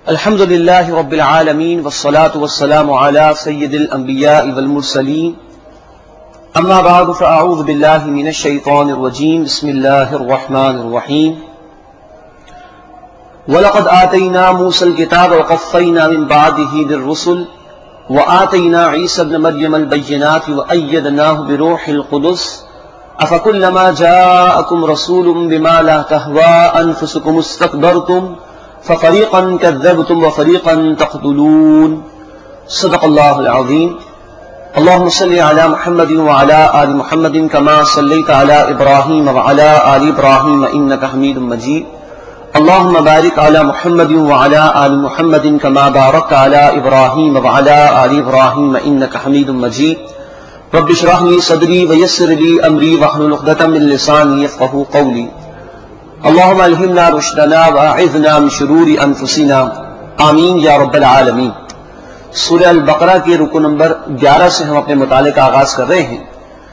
الحمد للہ رب العالمین والصلاة والسلام علی سید الانبیاء والمرسلین اما بعد فاعوذ باللہ من الشیطان الرجیم بسم اللہ الرحمن الرحیم وَلَقَدْ آتَيْنَا مُوسَى الْكِتَابَ وَقَفَّيْنَا مِن بَعْدِهِ بِالرُّسُلِ وَآتَيْنَا عِيسَى ابْنَ مَرْيَمَ الْبَيِّنَاتِ وَأَيَّدْنَاهُ بِرُوحِ الْقُدُسِ أَفَكُلَّمَا جَاءَكُمْ رَسُولٌ بِمَا لَا تَهْوَىٰ أَنفُسُكُمُ اسْتَكْبَرْتُمْ فَفَرِيقًا كَذَّبْتُمْ وَفَرِيقًا تَقْتُلُونَ صدق اللہ العظیم. اللهم صل على محمد وعلى آل محمد كما صليت على إبراهيم وعلى آل إبراهيم إنك حميد مجيد. اللهم بارك على محمد وعلى آل محمد كما باركت على إبراهيم وعلى آل إبراهيم إنك حميد مجيد. رب اشرح لي صدري ويسر لي أمري واحلل عقدة من لساني يفقهوا قولي. اللهم الہمنا رشدنا واعذنا من شرور انفسنا آمین یا رب العالمین. سورہ البقرہ کے رکو نمبر 11 سے ہم اپنے مطالعے کا آغاز کر رہے ہیں.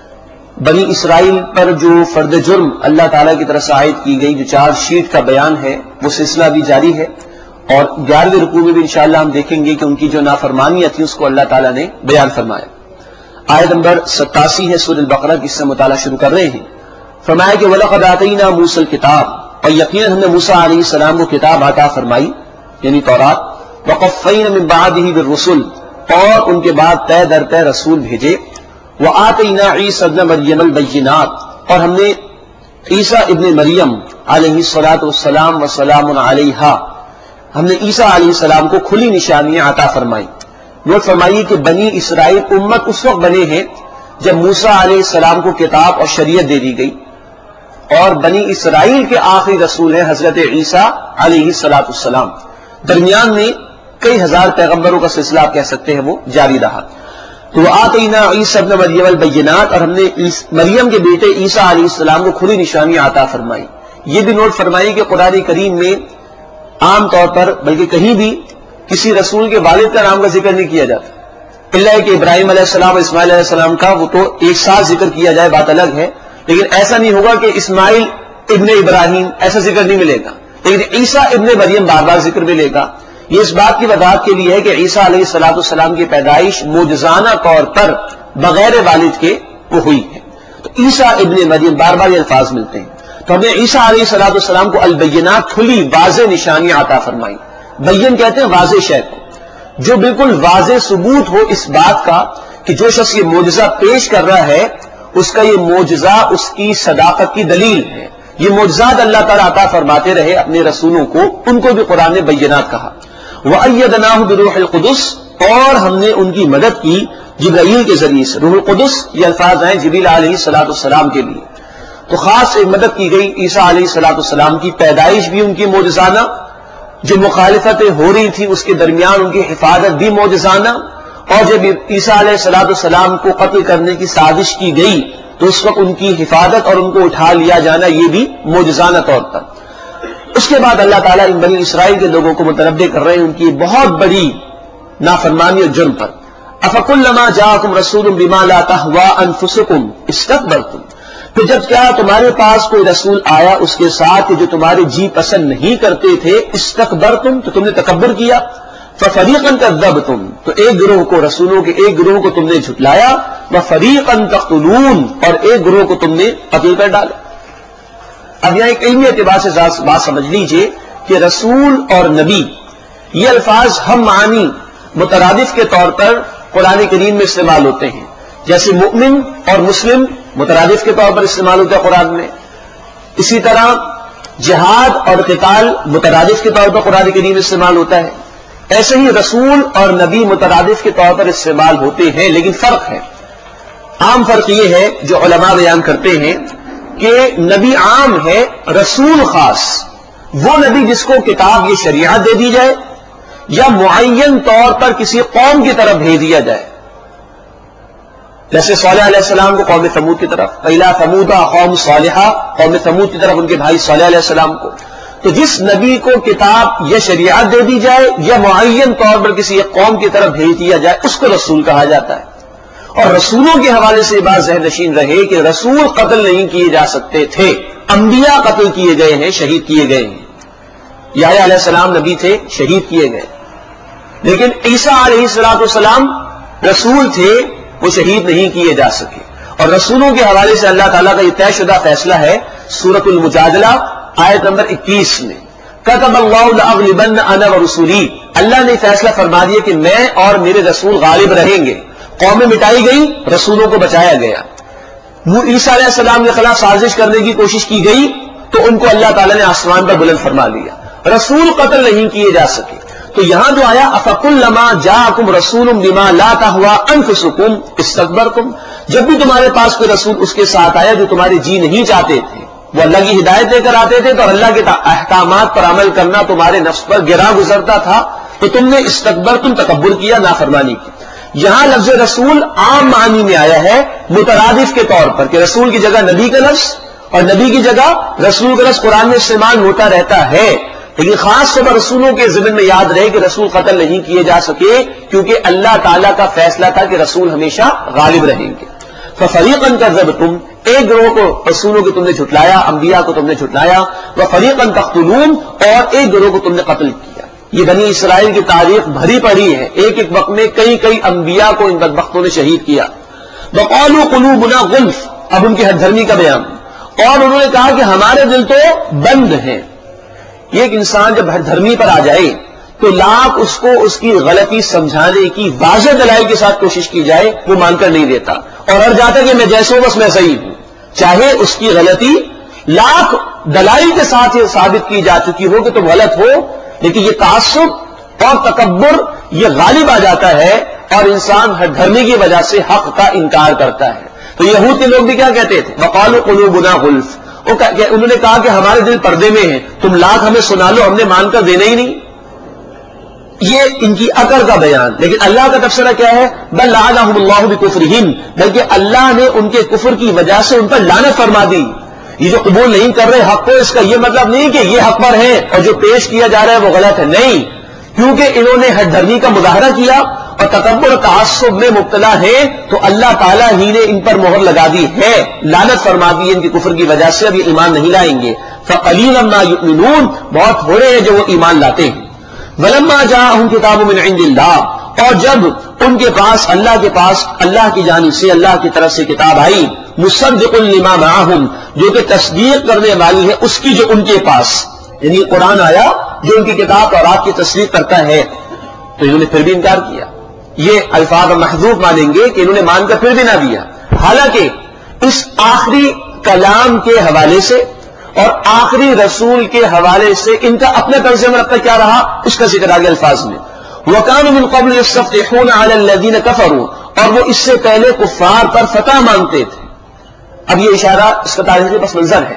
بنی اسرائیل پر جو فرد جرم اللہ تعالیٰ کی طرف سے عائد کی گئی جو چارج شیٹ کا بیان ہے وہ سلسلہ بھی جاری ہے، اور 11ویں رکوع میں بھی انشاءاللہ ہم دیکھیں گے کہ ان کی جو نافرمانیاں تھیں اس کو اللہ تعالیٰ نے بیان فرمایا. آیت نمبر 87 ہے سورہ البقرہ کی، اس سے مطالعہ شروع کر رہے ہیں. فرمایا کہ وَلَقَدْ آتَيْنَا مُوسَى الْكِتَابَ، اور یقیناً ہم نے موسیٰ علیہ السلام کو کتاب عطا فرمائی یعنی تورات. وَقَفَّيْنَا مِن بَعْدِهِ بِالرُّسُلِ، اور ان کے بعد پے در پے رسول بھیجے. وَآتَيْنَا عِيسَى ابْنَ مَرْيَمَ الْبَيِّنَاتِ، اور ہم نے عیسیٰ ابن مریم علیہ السلام وسلام علیہا، ہم نے عیسیٰ علیہ السلام کو کھلی نشانیاں عطا فرمائی. نوٹ فرمائیے کہ بنی اسرائیل امت اس وقت بنے ہیں جب موسیٰ علیہ السلام کو کتاب اور شریعت دے دی گئی، اور بنی اسرائیل کے آخری رسول ہیں حضرت عیسیٰ علیہ السلام. درمیان میں کئی ہزار پیغمبروں کا سلسلہ آپ کہہ سکتے ہیں وہ جاری رہا. تو آتینا عیسیٰ ابن مریم البینات، اور ہم نے مریم کے بیٹے عیسیٰ علیہ السلام کو کھلی نشانیاں عطا فرمائی. یہ بھی نوٹ فرمائیے کہ قرآن کریم میں عام طور پر بلکہ کہیں بھی کسی رسول کے والد کا نام کا ذکر نہیں کیا جاتا، اللہ کہ ابراہیم علیہ السلام اور اسماعیل علیہ السلام کا وہ تو ایک ساتھ ذکر کیا جائے بات الگ ہے، لیکن ایسا نہیں ہوگا کہ اسماعیل ابن ابراہیم ایسا ذکر نہیں ملے گا، لیکن عیسیٰ ابن مریم بار بار ذکر ملے گا. یہ اس بات کی وضاحت کے لیے ہے کہ عیسیٰ علیہ السلام کی پیدائش معجزانہ طور پر بغیر والد کے وہ ہوئی ہے. تو عیسیٰ ابن مریم بار بار یہ الفاظ ملتے ہیں. تو ہم نے عیسیٰ علیہ السلام کو البینات کھلی واضح نشانیاں عطا فرمائی. بین کہتے ہیں واضح شے کو، جو بالکل واضح ثبوت ہو اس بات کا کہ جو شخص یہ معجزہ پیش کر رہا ہے اس کا یہ معجزہ اس کی صداقت کی دلیل ہے. یہ معجزات اللہ تعالیٰ عطا فرماتے رہے اپنے رسولوں کو، ان کو بھی قرآن نے بینات کہا. وَأَيَّدْنَاهُ بِرُوحِ الْقُدُسِ، اور ہم نے ان کی مدد کی جبرائیل کے ذریعے سے. روح القدس یہ الفاظ ہیں جبریل علیہ السلام کے لیے. تو خاص ایک مدد کی گئی عیسیٰ علیہ السلام کی. پیدائش بھی ان کی معجزانہ، جو مخالفتیں ہو رہی تھی اس کے درمیان ان کی حفاظت بھی معجزانہ، اور جب عیسیٰ علیہ السلام کو قتل کرنے کی سازش کی گئی تو اس وقت ان کی حفاظت اور ان کو اٹھا لیا جانا یہ بھی معجزانہ طور پر. اس کے بعد اللہ تعالیٰ ان بنی اسرائیل کے لوگوں کو متنبہ کر رہے ہیں ان کی بہت بڑی نافرمانی اور جرم پر. افکلما جاءکم رسول بما لا تهوى انفسکم استکبرتم، پھر جب کیا تمہارے پاس کوئی رسول آیا اس کے ساتھ کہ جو تمہارے جی پسند نہیں کرتے تھے، استکبرتم تو تم نے تکبر کیا. ففریقا کذبتم، تو ایک گروہ کو رسولوں کے ایک گروہ کو تم نے جھٹلایا. وفریقا تقتلون، اور ایک گروہ کو تم نے قتل کر ڈالا. اب یہاں ایک علمی اعتبار سے بات سمجھ لیجئے کہ رسول اور نبی یہ الفاظ ہم معنی مترادف کے طور پر قرآن کریم میں استعمال ہوتے ہیں. جیسے مؤمن اور مسلم مترادف کے طور پر استعمال ہوتا ہے قرآن میں، اسی طرح جہاد اور قتال مترادف کے طور پر قرآن کریم میں استعمال ہوتا ہے. ایسے ہی رسول اور نبی مترادف کے طور پر استعمال ہوتے ہیں، لیکن فرق ہے. عام فرق یہ ہے جو علماء بیان کرتے ہیں کہ نبی عام ہے، رسول خاص. وہ نبی جس کو کتاب یہ شریعت دے دی جائے یا معین طور پر کسی قوم کی طرف بھیج دیا جائے. جیسے صالح علیہ السلام کو قوم ثمود کی طرف، پہلا ثمودہ قوم صالحہ، قوم ثمود کی طرف ان کے بھائی صالح علیہ السلام کو. تو جس نبی کو کتاب یا شریعت دے دی جائے یا معین طور پر کسی ایک قوم کی طرف بھیج دیا جائے اس کو رسول کہا جاتا ہے. اور رسولوں کے حوالے سے یہ بات ذہن نشین رہے کہ رسول قتل نہیں کیے جا سکتے تھے، انبیاء قتل کیے گئے ہیں، شہید کیے گئے ہیں. یحییٰ علیہ السلام نبی تھے، شہید کیے گئے، لیکن عیسیٰ علیہ السلام رسول تھے، وہ شہید نہیں کیے جا سکے۔ اور رسولوں کے حوالے سے اللہ تعالیٰ کا یہ طے شدہ فیصلہ ہے سورۃ المجادلہ آیت نمبر 21 میں، کتب اللہ لأغلبن انا ورسولی، اللہ نے فیصلہ فرما دیا کہ میں اور میرے رسول غالب رہیں گے۔ قومیں مٹائی گئی، رسولوں کو بچایا گیا۔ عیسیٰ علیہ السلام کے خلاف سازش کرنے کی کوشش کی گئی تو ان کو اللہ تعالیٰ نے آسمان پر بلند فرما لیا، رسول قتل نہیں کیے جا سکے۔ تو یہاں جو آیا افکلما جاءکم رسول بما لا تہوی انفسکم استکبرتم، جب بھی تمہارے پاس کوئی رسول اس کے ساتھ آیا جو تمہارے جی نہیں چاہتے تھے، وہ اللہ کی ہدایت لے کر آتے تھے تو اللہ کے احکامات پر عمل کرنا تمہارے نفس پر گرا گزرتا تھا تو تم نے استکبرتم، تکبر کیا، نافرمانی کی۔ یہاں لفظ رسول عام معنی میں آیا ہے مترادف کے طور پر کہ رسول کی جگہ نبی کا لفظ اور نبی کی جگہ رسول کا لفظ قرآن میں استعمال ہوتا رہتا ہے، لیکن خاص طور پر رسولوں کے ذمن میں یاد رہے کہ رسول قتل نہیں کیے جا سکے کیونکہ اللہ تعالیٰ کا فیصلہ تھا کہ رسول ہمیشہ غالب رہیں گے۔ فَفَرِيقًا كَذَّبْتُمْ، ایک گروہ کو رسولوں کو تم نے جھٹلایا، انبیاء کو تم نے جھٹلایا، وَفَرِيقًا تَقْتُلُونَ، اور ایک گروہ کو تم نے قتل کیا۔ یہ بنی اسرائیل کی تاریخ بھری پڑی ہے، ایک ایک وقت میں کئی کئی انبیاء کو ان بدبختوں نے شہید کیا۔ وَقَالُوا قُلُوبُنَا غُلْفٌ، اب ان کی ہٹ دھرمی کا بیان، اور انہوں نے کہا کہ ہمارے دل تو بند ہیں۔ ایک انسان جب ہٹ دھرمی پر آ جائے تو لاکھ اس کو اس کی غلطی سمجھانے کی واضح دلائل کے ساتھ کوشش کی جائے وہ مان کر نہیں دیتا اور ہر جاتا کہ میں جیسے ہوں بس میں صحیح ہوں، چاہے اس کی غلطی لاکھ دلائل کے ساتھ یہ ثابت کی جا چکی ہو کہ تم غلط ہو، لیکن یہ تعصب اور تکبر یہ غالب آ جاتا ہے اور انسان ہٹ دھرمی کی وجہ سے حق کا انکار کرتا ہے۔ تو یہود کے لوگ بھی کیا کہتے تھے؟ وقالوا قلوبنا غلف، انہوں نے کہا کہ ہمارے دل پردے میں ہیں، تم لاکھ ہمیں سنا لو ہم نے مان کر دینا ہی نہیں۔ یہ ان کی عقل کا بیان، لیکن اللہ کا تبصرہ کیا ہے؟ بل لعنہم اللہ بکفرہم، بلکہ اللہ نے ان کے کفر کی وجہ سے ان پر لعنت فرما دی۔ یہ جو قبول نہیں کر رہے حق کو، اس کا یہ مطلب نہیں کہ یہ حق پر ہے اور جو پیش کیا جا رہا ہے وہ غلط ہے، نہیں، کیونکہ انہوں نے ہٹ دھرمی کا مظاہرہ کیا اور تکبر و تعصب میں مبتلا ہے تو اللہ تعالیٰ ہی نے ان پر مہر لگا دی ہے، لعنت فرما دی ان کی کفر کی وجہ سے، اب یہ ایمان نہیں لائیں گے۔ فقلیلا ما یؤمنون، بہت تھوڑے ہیں جو وہ ایمان لاتے ہیں۔ ولما جاءہم کتاب من عند اللہ، اور جب ان کے پاس اللہ کی جانب سے اللہ کی طرف سے کتاب آئی، مصدق لما معہم، جو کہ تصدیق کرنے والی ہے اس کی جو ان کے پاس، یعنی قرآن آیا جو ان کی کتاب اور آپ کی تصدیق کرتا ہے، تو انہوں نے پھر بھی انکار کیا۔ یہ الفاظ محذوف مانیں گے کہ انہوں نے مان کر پھر بھی نہ دیا، حالانکہ اس آخری کلام کے حوالے سے اور آخری رسول کے حوالے سے ان کا اپنا طرز عمل اب تک کیا رہا اس کا ذکر آگے الفاظ میں۔ وَكَانُوا مِن قَبْلُ يَسْتَفْتِحُونَ عَلَى الَّذِينَ كَفَرُوا، اور وہ اس سے پہلے کفار پر فتح مانگتے تھے۔ اب یہ اشارہ اس کا تاریخی پس منظر ہے،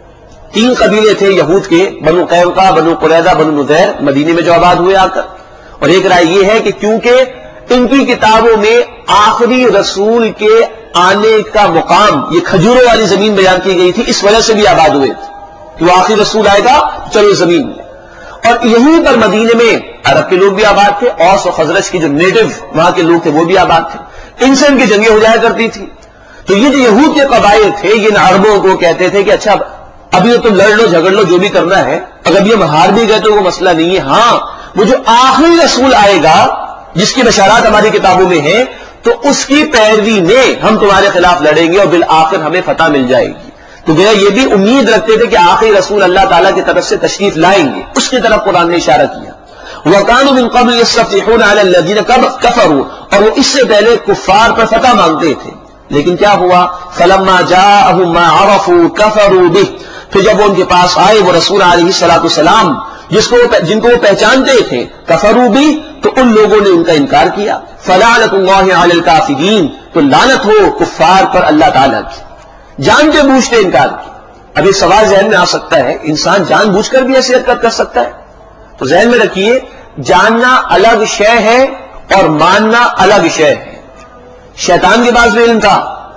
3 قبیلے تھے یہود کے، بنو قینقاع، بنو قریظہ، بنو نذیر، مدینے میں جو آباد ہوئے آ کر، اور ایک رائے یہ ہے کہ کیونکہ ان کی کتابوں میں آخری رسول کے آنے کا مقام یہ کھجوروں والی زمین بیان کی گئی تھی، اس وجہ سے بھی آباد ہوئے تھے کہ وہ آخری رسول آئے گا چلو زمین میں، اور یہیں پر مدینے میں عرب کے لوگ بھی آباد تھے، اوس و خزرج کی جو نیٹو وہاں کے لوگ تھے وہ بھی آباد تھے، ان سے ان کی جنگیں ہو جایا کرتی تھی۔ تو یہ جو یہود کے قبائل تھے یہ ان عربوں کو کہتے تھے کہ اچھا ابھی تو تم لڑ لو جھگڑ لو جو بھی کرنا ہے، اگر یہ ہم ہار بھی گئے تو وہ مسئلہ نہیں ہے، ہاں وہ جو آخری رسول آئے گا جس کی بشارات ہماری کتابوں میں ہیں تو اس کی پیروی میں ہم تمہارے خلاف لڑیں گے اور بالآخر ہمیں فتح مل جائے گی۔ تو گویا یہ بھی امید رکھتے تھے کہ آخری رسول اللہ تعالیٰ کی طرف سے تشریف لائیں گے، اس کی طرف قرآن نے اشارہ کیا۔ وَكَانُوا مِن قَبْلِ يَسْتَفْتِحُونَ عَلَى الَّذِينَ كَفَرُوا، اور وہ اس سے پہلے کفار پر فتح مانگتے تھے، لیکن کیا ہوا؟ فَلَمَّا جَاءَهُم مَّا عَرَفُوا كَفَرُوا بِهِ، پھر جب وہ ان کے پاس آئے وہ رسول علیہ السلام جن کو وہ پہچانتے تھے، کفروا بِهِ، تو ان لوگوں نے ان کا انکار کیا۔ فَلَعْنَةُ اللَّهِ عَلَى الْكَافِرِينَ، تو لعنت ہو کفار پر اللہ تعالیٰ کی، جانتے بوجھتے انکار کی۔ اب یہ سوال ذہن میں آ سکتا ہے، انسان جان بوجھ کر بھی ایسی حرکت کر سکتا ہے؟ تو ذہن میں رکھیے، جاننا الگ شے ہے اور ماننا الگ شے ہے۔ شیطان کے پاس بھی علم تھا،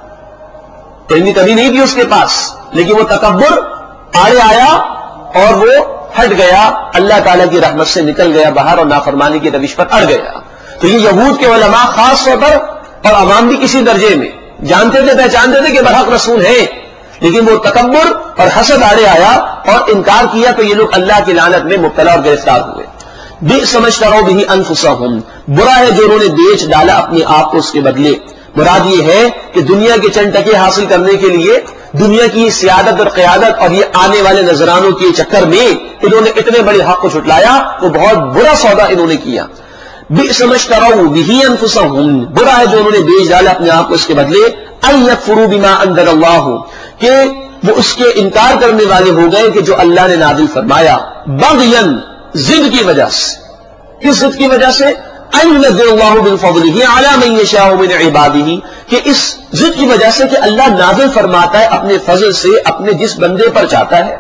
علم کبھی نہیں تھی اس کے پاس، لیکن وہ تکبر آڑے آیا اور وہ ہٹ گیا، اللہ تعالیٰ کی رحمت سے نکل گیا باہر اور نافرمانی کی روش پر اڑ گیا۔ تو یہ یہود کے علماء خاص طور پر اور عوام بھی کسی درجے میں جانتے تھے پہچانتے تھے کہ برحق رسول ہیں، لیکن وہ تکبر اور حسد آڑے آیا اور انکار کیا تو یہ لوگ اللہ کی لعنت میں مبتلا اور گرفتار ہوئے. بئس ما اشتروا به انفسهم، برا ہے جو انہوں نے بیچ ڈالا اپنے آپ کو اس کے بدلے. مراد یہ ہے کہ دنیا کے چند ٹکے حاصل کرنے کے لیے دنیا کی سیادت اور قیادت اور یہ آنے والے نذرانوں کے چکر میں انہوں نے اتنے بڑے حق کو چھٹلایا، وہ بہت برا سودا انہوں نے کیا. بئس ما اشتروا به انفسهم، برا ہے جو انہوں نے بیچ ڈالا اپنے آپ کو اس کے بدلے. ان یکفروا بما انزل اللہ، کہ وہ اس کے انکار کرنے والے ہو گئے کہ جو اللہ نے نازل فرمایا. بغیا، ضد کی وجہ سے. کس ضد کی وجہ سے؟ ان ينزل اللہ بفضلہ علی من یشاء من عبادہ، کہ اس ضد کی وجہ سے کہ اللہ نازل فرماتا ہے اپنے فضل سے اپنے جس بندے پر چاہتا ہے.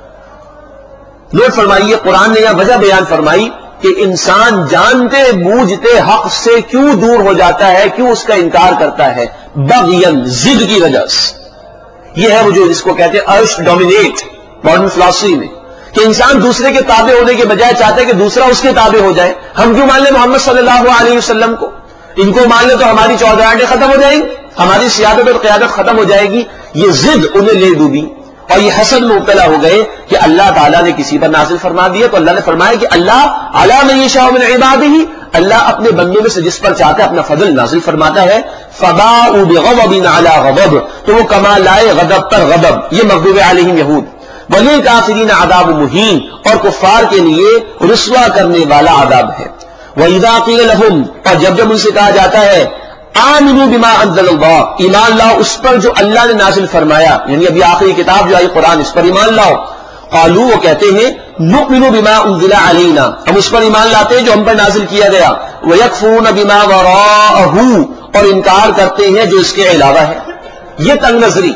نوٹ فرمائیے، قرآن نے یہ وجہ بیان فرمائی کہ انسان جانتے بوجھتے حق سے کیوں دور ہو جاتا ہے، کیوں اس کا انکار کرتا ہے. بغین، ضد کی وجہ سے. یہ ہے وہ جو جس کو کہتے ہیں ارش ڈومینیٹ ماڈرن فلاسفی میں، کہ انسان دوسرے کے تابع ہونے کے بجائے چاہتا ہے کہ دوسرا اس کے تابع ہو جائے. ہم کیوں مان لیں محمد صلی اللہ علیہ وسلم کو؟ ان کو مان لیں تو ہماری چودراہٹیں ختم ہو جائیں گی، ہماری سیادت اور قیادت ختم ہو جائے گی. یہ ضد انہیں لے ڈوبی اور یہ حسد میں مبتلا ہو گئے کہ اللہ تعالیٰ نے کسی پر نازل فرما دیا. تو اللہ نے فرمایا کہ اللہ علی من یشاء من عبادہ، اللہ اپنے بندوں میں سے جس پر چاہتا ہے اپنا فضل نازل فرماتا ہے. فباءوا بغضب علی غضب، تو وہ کما لائے غضب پر غضب. یہ مغضوب علیہم یہود. وللکافرین عذاب مہین، اور کفار کے لیے رسوا کرنے والا عذاب ہے. وَإِذَا قِيلَ لَهُمْ، اور جب ان سے کہا جاتا ہے آمنوا بما انزل اللہ، ایمان لاؤ اس پر جو اللہ نے نازل فرمایا، یعنی ابھی آخری کتاب جو آئی قرآن، اس پر ایمان لاؤ. قالوا، وہ کہتے ہیں نؤمن بما انزل علینا، ہم اس پر ایمان لاتے ہیں جو ہم پر نازل کیا گیا. وَيَكْفُرُونَ بما وراءہ، اور انکار کرتے ہیں جو اس کے علاوہ ہے. یہ تنگ نظری.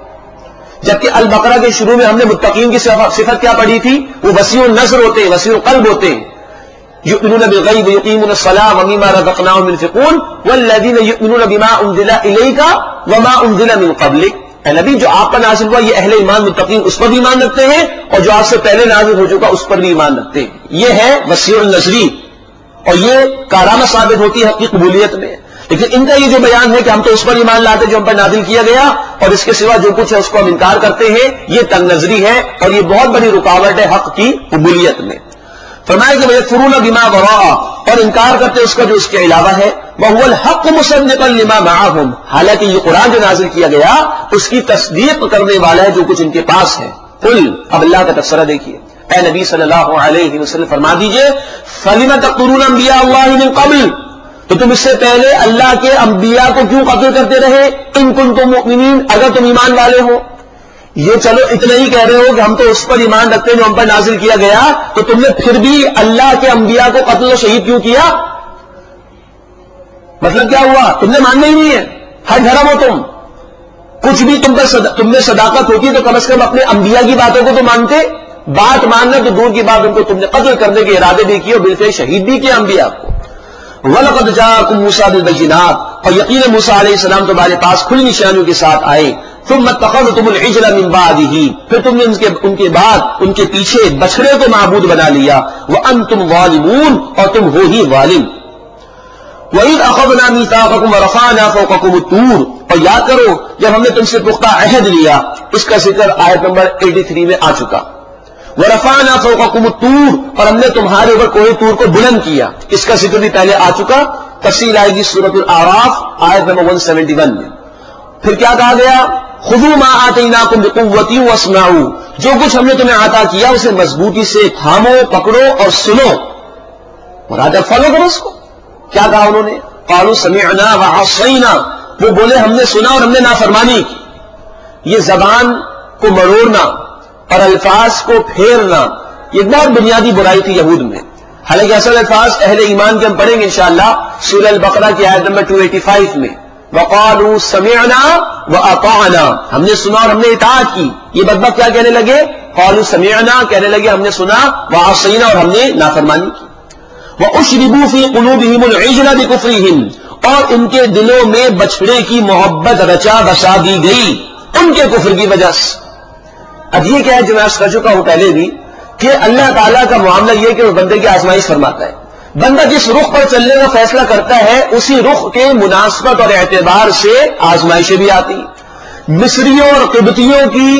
جبکہ البقرہ کے شروع میں ہم نے متقین کی صفت کیا پڑھی تھی؟ وہ وسیع النظر ہوتے ہیں، وسیع القلب ہوتے ہیں. یؤمنون بالغیب یقیمون الصلاۃ ومما رزقناهم ينفقون والذین یؤمنون بما انزل الیک وما انزل من قبلک. اے نبی، جو آپ پر نازل ہوا یہ اہل ایمان متقین اس پر بھی ایمان رکھتے ہیں، اور جو آپ سے پہلے نازل ہو چکا اس پر بھی ایمان رکھتے ہیں. یہ ہے وسیع النظری، اور یہ کارآمد ثابت ہوتی ہے حق کی قبولیت میں. لیکن ان کا یہ جو بیان ہے کہ ہم تو اس پر ایمان لاتے جو ہم پر نازل کیا گیا، اور اس کے سوا جو کچھ ہے اس کو ہم انکار کرتے ہیں، یہ تنگ نظری ہے اور یہ بہت بڑی رکاوٹ ہے حق کی قبولیت میں. فرمایا کہ وَيَكْفُرُونَ بِمَا وَرَاءَ، اور انکار کرتے اس کا جو اس کے علاوہ ہے. وَهُوَ الْحَقُّ مُصَدِّقًا لِمَا مَعَهُمْ، حالانکہ یہ قرآن جو نازل کیا گیا اس کی تصدیق کرنے والا ہے جو کچھ ان کے پاس ہے. قل، اب اللہ کا تبصرہ دیکھیے. اے نبی صلی اللہ علیہ وسلم فرما دیجئے فَلِمَ تَقْتُلُونَ أَنبِيَاءَ اللَّهِ مِن قَبْلُ، تو تم اس سے پہلے اللہ کے انبیاء کو کیوں قتل کرتے رہے؟ ان کنتم مؤمنین، اگر تم ایمان والے ہو. یہ چلو اتنا ہی کہہ رہے ہو کہ ہم تو اس پر ایمان رکھتے ہیں جو ہم پر نازل کیا گیا، تو تم نے پھر بھی اللہ کے انبیاء کو قتل و شہید کیوں کیا؟ مطلب کیا ہوا؟ تم نے ماننا ہی نہیں ہے. ہر دھرم ہو تم، کچھ بھی تم میں صداقت ہوتی تو کم از کم اپنے انبیاء کی باتوں کو تو مانتے. بات ماننا تو دور کی بات، ان کو تم نے قتل کرنے کے ارادے بھی کیے اور بالفعل شہید بھی کیا انبیاء کو. وَلَقَدْ جَاءَكُم مُوسَىٰ بِالْبَيِّنَاتِ، اور یقیناً موسیٰ علیہ السلام تمہارے پاس کھلی نشانیوں کے ساتھ آئے. ثُمَّ اتَّخَذْتُمُ الْعِجْلَ مِن بَعْدِهِ، پھر تم نے ان کے بعد ان کے پیچھے بچڑے کو معبود بنا لیا. وَأَنتُمْ ظَالِمُونَ، اور تم ہو ہی ظالم. وَإِذْ أَخَذْنَا مِيثَاقَكُمْ وَرَفَعْنَا فَوْقَكُمُ الطُّورَ، اور یاد کرو جب ہم نے تم سے پختہ عہد لیا. اس کا ذکر آیت نمبر 83 میں آ چکا. وَرَفَعْنَا فَوْقَكُمُ الطُّورَ، اور ہم نے تمہارے اوپر کوہ طور کو بلند کیا. اس کا ذکر بھی پہلے آ چکا. تفصیل آئے گی سورۃ الاعراف آیت نمبر 171 میں. پھر کیا کہا گیا؟ خذوا ما آتیناکم بقوۃ واسمعوا، جو کچھ ہم نے تمہیں عطا کیا اسے مضبوطی سے تھامو، پکڑو اور سنو. مراد اب فالو کرو اس کو. کیا کہا انہوں نے؟ قالوا سمعنا وعصینا، وہ بولے ہم نے سنا اور ہم نے نافرمانی کی. یہ زبان کو مروڑنا اور الفاظ کو پھیرنا یہ ایک بہت بنیادی برائی تھی یہود میں. حالانکہ اصل الفاظ اہل ایمان کے ہم پڑھیں گے انشاءاللہ سورہ البقرہ کی آیت نمبر 285 میں. وقالوا سمعنا واطعنا، ہم نے سنا اور ہم نے اطاعت کی. یہ بدبخت کیا کہنے لگے؟ قالوا سمعنا، کہنے لگے ہم نے سنا، وعصینا، اور ہم نے نافرمانی کی. واشربوا في قلوبهم العجل بكفرهم، اور ان کے دلوں میں بچڑے کی محبت رچا بسا دی گئی ان کے کفر کی وجہ سے. اب یہ کیا ہے جو میں عرض کر چکا ہوں پہلے بھی کہ اللہ تعالیٰ کا معاملہ یہ کہ وہ بندے کی آزمائش فرماتا ہے. بندہ جس رخ پر چلنے کا فیصلہ کرتا ہے اسی رخ کے مناسبت اور اعتبار سے آزمائشیں بھی آتی. مصریوں اور قبطیوں کی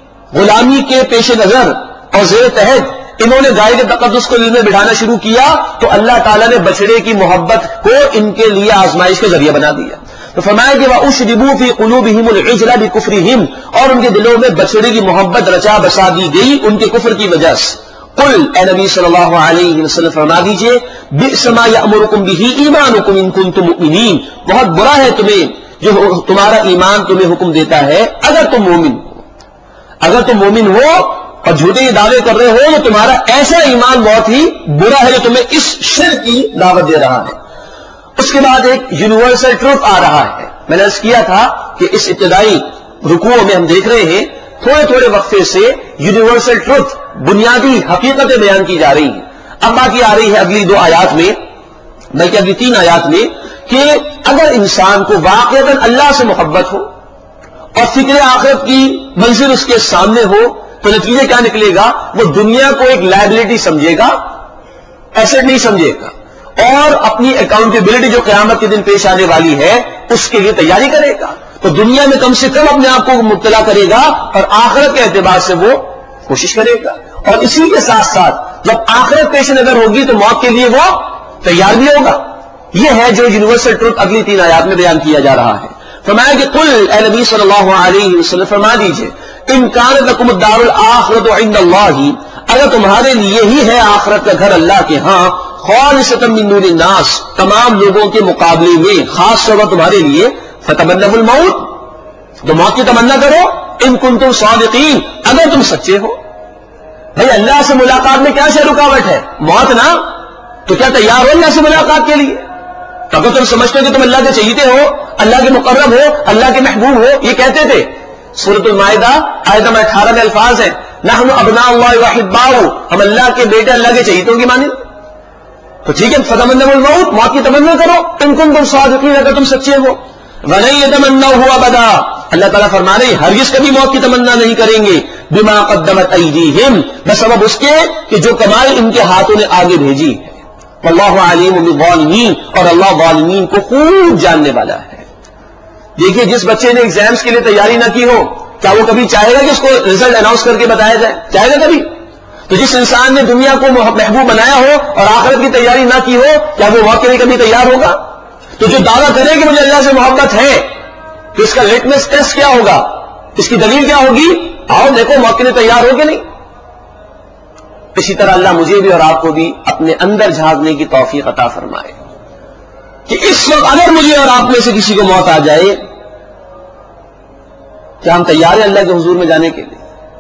غلامی کے پیش نظر اور زیر تحت انہوں نے گائے کے تقدس کو دل میں بٹھانا شروع کیا تو اللہ تعالیٰ نے بچڑے کی محبت کو ان کے لیے آزمائش کا ذریعہ بنا دیا. تو فرمایا کہ وَأُشْرِبُوا فِي قُلُوبِهِمُ الْعِجْلَ بِكُفْرِهِمْ، اور ان کے دلوں میں بچڑے کی محبت رچا بسا دی گئی ان کے کفر کی وجہ سے. قل، اے نبی صلی اللہ علیہ وسلم فرما دیجئے، بئس ما یأمرکم بہ ایمانکم ان کنتم مؤمنین، بہت برا ہے تمہیں جو تمہارا ایمان تمہیں حکم دیتا ہے اگر تم مومن ہو. اگر تم مومن ہو اور جھوٹے یہ دعوے کر رہے ہو تو تمہارا ایسا ایمان بہت ہی برا ہے جو تمہیں اس شرک کی دعوت دے رہا ہے. اس کے بعد ایک یونیورسل ٹروتھ آ رہا ہے. میں نے عرض کیا تھا کہ اس ابتدائی رکوع میں ہم دیکھ رہے ہیں تھوڑے تھوڑے وقفے سے یونیورسل ٹروتھ، بنیادی حقیقتیں بیان کی جا رہی ہیں. اب باقی آ رہی ہے اگلی 2 آیات میں، بلکہ اگلی 3 آیات میں، کہ اگر انسان کو واقعتاً اللہ سے محبت ہو اور فکر آخرت کی منزل اس کے سامنے ہو تو نتیجہ کیا نکلے گا؟ وہ دنیا کو ایک لائبلٹی سمجھے گا، ایسٹ نہیں سمجھے گا، اور اپنی اکاؤنٹیبلٹی جو قیامت کے دن پیش آنے والی ہے اس کے لیے تیاری کرے گا. تو دنیا میں کم سے کم اپنے آپ کو مبتلا کرے گا اور آخرت کے اعتبار سے وہ کوشش کرے گا. اور اسی کے ساتھ ساتھ جب آخرت پیش نظر ہوگی تو موت کے لیے وہ تیار بھی ہوگا. یہ ہے جو یونیورسل ٹروتھ اگلی 3 آیات میں بیان کیا جا رہا ہے. فرمایا کہ قل، اے نبی صلی اللہ علیہ وسلم فرما دیجئے، ان کانت لکم الدار الآخرۃ عند اللہ، اگر تمہارے لیے ہی ہے آخرت کا گھر اللہ کے ہاں، خالصۃ من دون الناس، تمام لوگوں کے مقابلے میں خاص طور پر تمہارے لیے، فتمنوا الموت، تو موت کی تمنا کرو، ان کنتم صادقین، اگر تم سچے ہو. بھئی اللہ سے ملاقات میں کیا سے رکاوٹ ہے؟ موت نا. تو کیا تیار ہو اللہ سے ملاقات کے لیے؟ تو اگر تم سمجھتے ہو کہ تم اللہ کے چہیتے ہو، اللہ کے مقرب ہو، اللہ کے محبوب ہو، یہ کہتے تھے. سورۃ المائدہ آیت نمبر 18 میں الفاظ ہیں، نحن ابناء اللہ واحباؤہ، ہم اللہ کے بیٹے، اللہ کے چہیتوں کی مانند. تو ٹھیک ہے، فتمنوا الموت، موت کی تمنا کرو، ان کنتم صادقین، اگر تم سچے ہو. ولن یتمنوہ ابدا، اللہ تعالیٰ فرما رہے ہیں ہرگز کبھی موت کی تمنا نہیں کریں گے. بما قدمت ایدیہم، بسبب اس کے کہ جو کمائی ان کے ہاتھوں نے آگے بھیجی ہے. واللہ علیم بالظالمین، اور اللہ ظالمین کو خوب جاننے والا ہے. دیکھیے، جس بچے نے ایگزامز کے لیے تیاری نہ کی ہو، کیا وہ کبھی چاہے گا کہ اس کو رزلٹ اناؤنس کر کے بتایا جائے؟ چاہے گا کبھی؟ تو جس انسان نے دنیا کو محبوب بنایا ہو اور آخرت کی تیاری نہ کی ہو، کیا وہ موت کے لیے کبھی تیار ہوگا؟ تو جو دعویٰ کرے کہ مجھے اللہ سے محبت ہے، تو اس کا لٹمس ٹیسٹ کیا ہوگا؟ اس کی دلیل کیا ہوگی؟ آؤ دیکھو موت کے لیے تیار ہو کہ نہیں. اسی طرح اللہ مجھے بھی اور آپ کو بھی اپنے اندر جھانکنے کی توفیق عطا فرمائے کہ اس وقت اگر مجھے اور آپ میں سے کسی کو موت آ جائے، کیا ہم تیار ہیں اللہ کے حضور میں جانے کے لیے،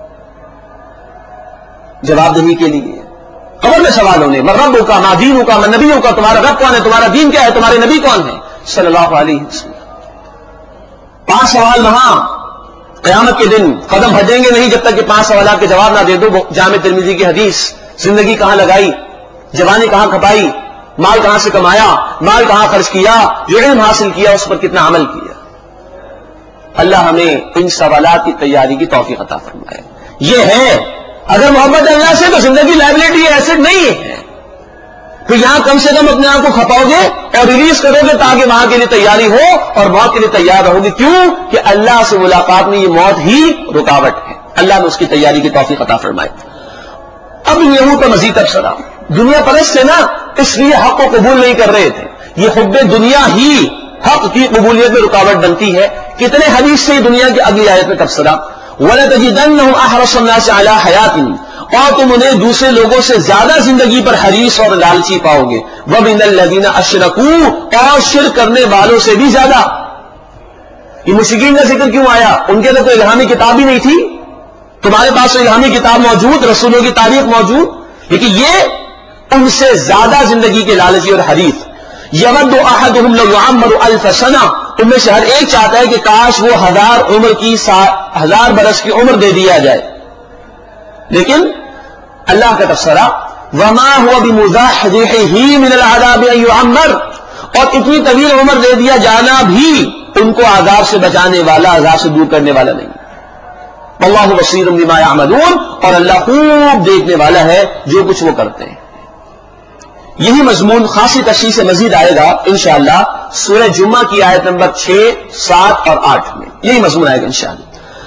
جواب دہی کے لیے؟ قبر میں سوال ہونے، من ربک ما دینک من نبیک، تمہارا رب کون ہے، تمہارا دین کیا ہے، تمہارے نبی کون ہے صلی اللہ علیہ وسلم. 5 سوال وہاں قیامت کے دن قدم ہٹیں گے نہیں جب تک کہ 5 سوالات کے جواب نہ دے دو. جامع ترمذی کی حدیث، زندگی کہاں لگائی، جوانی کہاں کھپائی، مال کہاں سے کمایا، مال کہاں خرچ کیا، جو علم حاصل کیا اس پر کتنا عمل کیا. اللہ ہمیں ان سوالات کی تیاری کی توفیق عطا فرمائے. یہ ہے اگر محبت اللہ سے تو زندگی لائبلٹی ہے، ایسٹ نہیں ہے. پھر یہاں کم سے کم اپنے آپ کو کھپاؤ گے اور ریلیز کرو گے تاکہ وہاں کے لیے تیاری ہو اور موت کے لیے تیار رہو گے. کیوں کہ اللہ سے ملاقات میں یہ موت ہی رکاوٹ ہے. اللہ نے اس کی تیاری کی توفیق عطا فرمائے. اب یہود کا مزید تبصرہ، دنیا پرست تھے نا، اس لیے حق کو قبول نہیں کر رہے تھے. یہ حب دنیا ہی حق کی قبولیت میں رکاوٹ بنتی ہے. کتنے حدیث سے دنیا کی اگلی آیت میں تبصرہ، وَلَتَجِدَنَّهُمْ أَحْرَصَ النَّاسِ عَلَىٰ حَيَاةٍ، اور تم انہیں دوسرے لوگوں سے زیادہ زندگی پر حریص اور لالچی پاؤ گے. وَمِنَ الَّذِينَ أَشْرَكُوا، اور شرک کرنے والوں سے بھی زیادہ. یہ مشرکین کا ذکر کیوں آیا؟ ان کے اندر کوئی الہامی کتاب ہی نہیں تھی. تمہارے پاس تو الہامی کتاب موجود، رسولوں کی تاریخ موجود، لیکن یہ ان سے زیادہ زندگی کے لالچی اور حریف. یود احدہم لو یعمر الف سنہ، ان میں سے ہر ایک چاہتا ہے کہ کاش وہ 1000 برس کی عمر دے دیا جائے. لیکن اللہ کا تبصرہ، وما هو بمزاحزحه من العذاب ان يعمر، اور اتنی طویل عمر دے دیا جانا بھی ان کو عذاب سے بچانے والا، عذاب سے دور کرنے والا نہیں. واللہ بصیر بما یعملون، اور اللہ خوب دیکھنے والا ہے جو کچھ وہ کرتے ہیں. یہی مضمون خاصی تفصیل سے مزید آئے گا انشاءاللہ سورہ جمعہ کی آیت نمبر 6، 7 اور 8 میں. یہی مضمون آئے گا انشاءاللہ.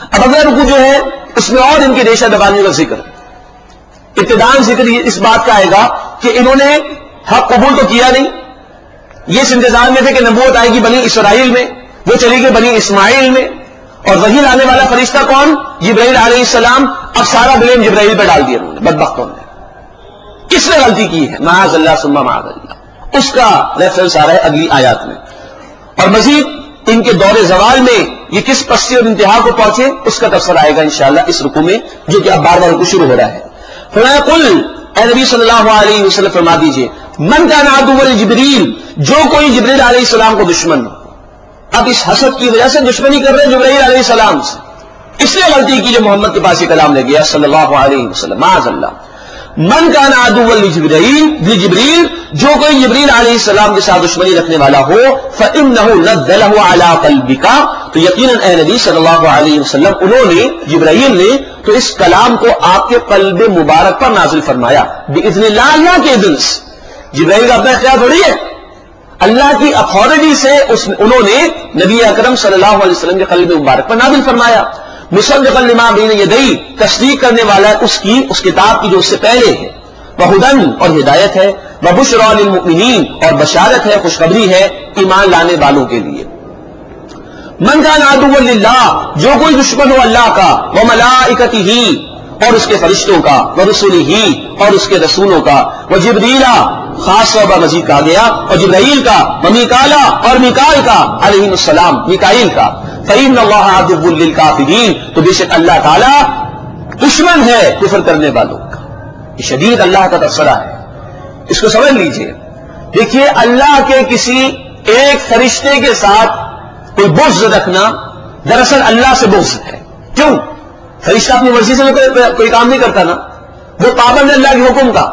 اب اگلا رکوع جو ہے اس میں اور ان کی ریشہ دبانیوں کا ذکر، ابتداءً ذکر اس بات کا آئے گا کہ انہوں نے حق قبول تو کیا نہیں، یہ اس انتظار میں تھے کہ نبوت آئے گی بنی اسرائیل میں، وہ چلی گئی بنی اسماعیل میں، اور وہی لانے والا فرشتہ کون؟ جبرائیل علیہ السلام۔ اب سارا بلیم جبرائیل پہ ڈال دیا انہوں نے، بدبختوں نے۔ کس نے غلطی کی ہے؟ معاذ اللہ ثم معاذ اللہ، اس کا ریفرنس آ رہا ہے اگلی آیات میں۔ اور مزید ان کے دور زوال میں یہ کس پستی اور انتہا کو پہنچے اس کا تفصیل آئے گا انشاءاللہ اس رکوع میں، جو کہ اب بار بار رکوع شروع ہو رہا ہے۔ فرمایا قل، اے نبی صلی اللہ علیہ وسلم فرما دیجئے، من کان عدو لجبریل، جو کوئی جبریل علیہ السلام کو دشمن ہو۔ اب اس حسد کی وجہ سے دشمنی کر رہے جبرائیل علیہ السلام سے، اس نے غلطی کی جو محمد کے پاس یہ کلام لے گیا صلی اللہ علیہ وسلم، معاذ اللہ۔ من کان عدوا لجبریل، جو کوئی جبریل علیہ السلام کے ساتھ دشمنی رکھنے والا ہو، فإنه نزله على قلبك، تو یقیناً اے نبی صلی اللہ علیہ وسلم انہوں نے، جبرائیل نے تو اس کلام کو آپ کے قلب مبارک پر نازل فرمایا، بإذن اللہ، اللہ کے اذن سے۔ جبرائیل کا اپنا اختیار تھوڑی ہے، اللہ کی اتھارٹی سے انہوں نے نبی اکرم صلی اللہ علیہ وسلم کے قلب مبارک پر نازل فرمایا۔ مصدقا لما بین یدی، تصدیق کرنے والا ہے اس کتاب کی جو اس سے پہلے ہے، وہدن، اور ہدایت ہے، وبشری للمؤمنین، اور بشارت ہے، خوشخبری ہے ایمان لانے والوں کے لیے۔ من کان عدوا للہ، جو کوئی دشمن ہو اللہ کا، وملائکتہ، اور اس کے فرشتوں کا، ورسلہ، اور اس کے رسولوں کا، وجبریل، خاص طور پر مزید کہا گیا، اور جبرائیل کا، ومیکالا، اور میکائیل کا علیہ السلام، میکائیل کا، فإن اللہ عدو للکافرین، تو بے شک اللہ تعالی دشمن ہے کفر کرنے والوں کا۔ یہ شدید اللہ کا تبصرہ ہے، اس کو سمجھ لیجئے۔ دیکھیے اللہ کے کسی ایک فرشتے کے ساتھ کوئی بغض رکھنا دراصل اللہ سے بغض ہے۔ کیوں؟ فرشتہ اپنی مرضی سے کوئی کام نہیں کرتا نا، وہ پابند ہے اللہ کے حکم کا،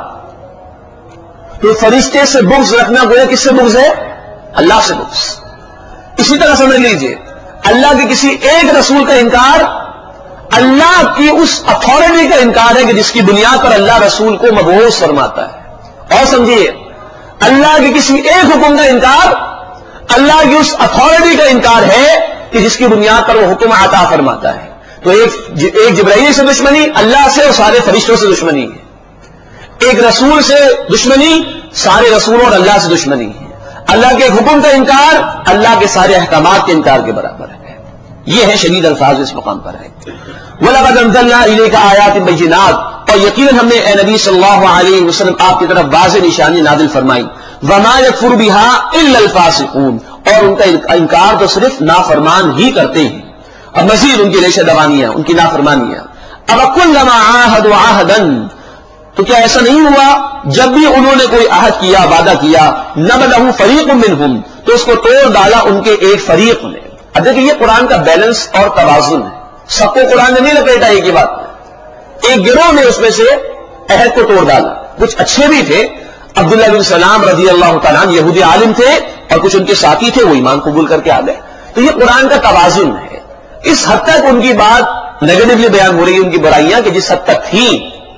تو فرشتے سے بغض رکھنا گویا کس سے بغض ہے؟ اللہ سے بغض۔ اسی طرح سمجھ لیجئے اللہ کے کسی ایک رسول کا انکار اللہ کی اس اتھارٹی کا انکار ہے کہ جس کی بنیاد پر اللہ رسول کو مبعوث فرماتا ہے۔ اور سمجھیے اللہ کے کسی ایک حکم کا انکار اللہ کی اس اتھارٹی کا انکار ہے کہ جس کی بنیاد پر وہ حکم عطا فرماتا ہے۔ تو ایک جبرائیل سے دشمنی اللہ سے اور سارے فرشتوں سے دشمنی ہے، ایک رسول سے دشمنی سارے رسولوں اور اللہ سے دشمنی ہے، اللہ کے حکم کا انکار اللہ کے سارے احکامات کے انکار کے برابر ہے۔ یہ ہے شدید الفاظ اس مقام پر ہے۔ وَلَقَدْ أَنزَلْنَا إِلَيْكَ آيَاتٍ بَيِّنَاتٍ، اور یقیناً ہم نے اے نبی صلی اللہ علیہ وسلم آپ کی طرف واضح نشانی نازل فرمائی۔ وَمَا يَكْفُرُ بِهَا إِلَّا الْفَاسِقُونَ، اور ان کا انکار تو صرف نافرمان ہی کرتے ہیں۔ اب مزید ان کی ریشہ دوانیاں، ان کی نافرمانیاں۔ اب كُلَّمَا عَاهَدُوا عَهْدًا، تو کیا ایسا نہیں ہوا جب بھی انہوں نے کوئی عہد کیا، وعدہ کیا، نبذہ فریق منہم، تو اس کو توڑ ڈالا ان کے ایک فریق نے۔ اب دیکھیں یہ قرآن کا بیلنس اور توازن ہے، سب کو قرآن نے نہیں لپیٹا ایک ہی بات، ایک گروہ نے اس میں سے عہد کو توڑ ڈالا۔ کچھ اچھے بھی تھے، عبداللہ بن سلام رضی اللہ تعالیٰ عنہ یہودی عالم تھے، اور کچھ ان کے ساتھی تھے وہ ایمان قبول کر کے آ گئے۔ تو یہ قرآن کا توازن ہے، اس حد تک ان کی بات نیگیٹولی بیان ہو رہی ہے، ان کی برائیاں کہ جس حد تک تھیں۔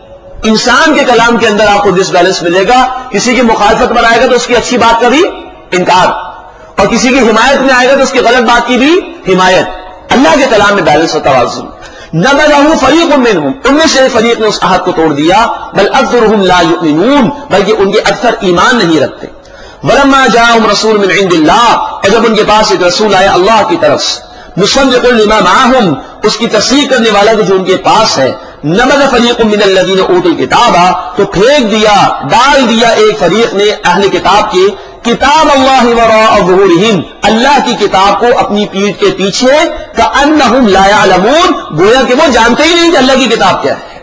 انسان کے کلام کے اندر آپ کو ڈس بیلنس ملے گا، کسی کی مخالفت میں آئے گا تو اس کی اچھی بات کا بھی انکار، اور کسی کی حمایت میں آئے گا تو اس کی غلط بات کی بھی حمایت۔ اللہ کے کلام میں بیلنس و توازن۔ نبذہ فریق منہم، ان میں سے فریق نے اس عہد کو توڑ دیا، بل اکثرہم لا یؤمنون، بلکہ ان کے اکثر ایمان نہیں رکھتے۔ ولما جاءہم رسول من عند اللہ، اور جب ان کے پاس ایک رسول آیا اللہ کی طرف سے، مصدق لما معہم، اس کی تصدیق کرنے والا جو ان کے پاس ہے، نبذ فریق من الذین اوتوا الکتاب، تو پھینک دیا، ڈال دیا ایک فریق نے اہل کتاب کے کتاب اللہ وراء ظہورہم، اللہ کی کتاب کو اپنی پیٹھ کے پیچھے، کأنہم لا یعلمون، گویا کہ وہ جانتے ہی نہیں کہ اللہ کی کتاب کیا ہے۔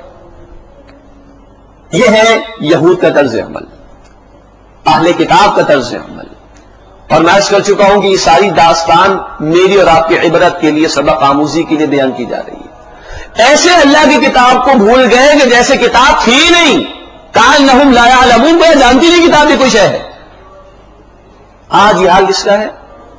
یہ ہے یہود کا طرز عمل، اہل کتاب کا طرز عمل۔ اور میں عرض کر چکا ہوں کہ یہ ساری داستان میری اور آپ کی عبرت کے لیے، سبق آموزی کے لیے بیان کی جا رہی ہے۔ ایسے اللہ کی کتاب کو بھول گئے کہ جیسے کتاب تھی نہیں، کأنہم لا یعلمون، وہ جانتی نہیں کتاب کی کوئی شے ہے۔ آج یہ حال کس کا ہے؟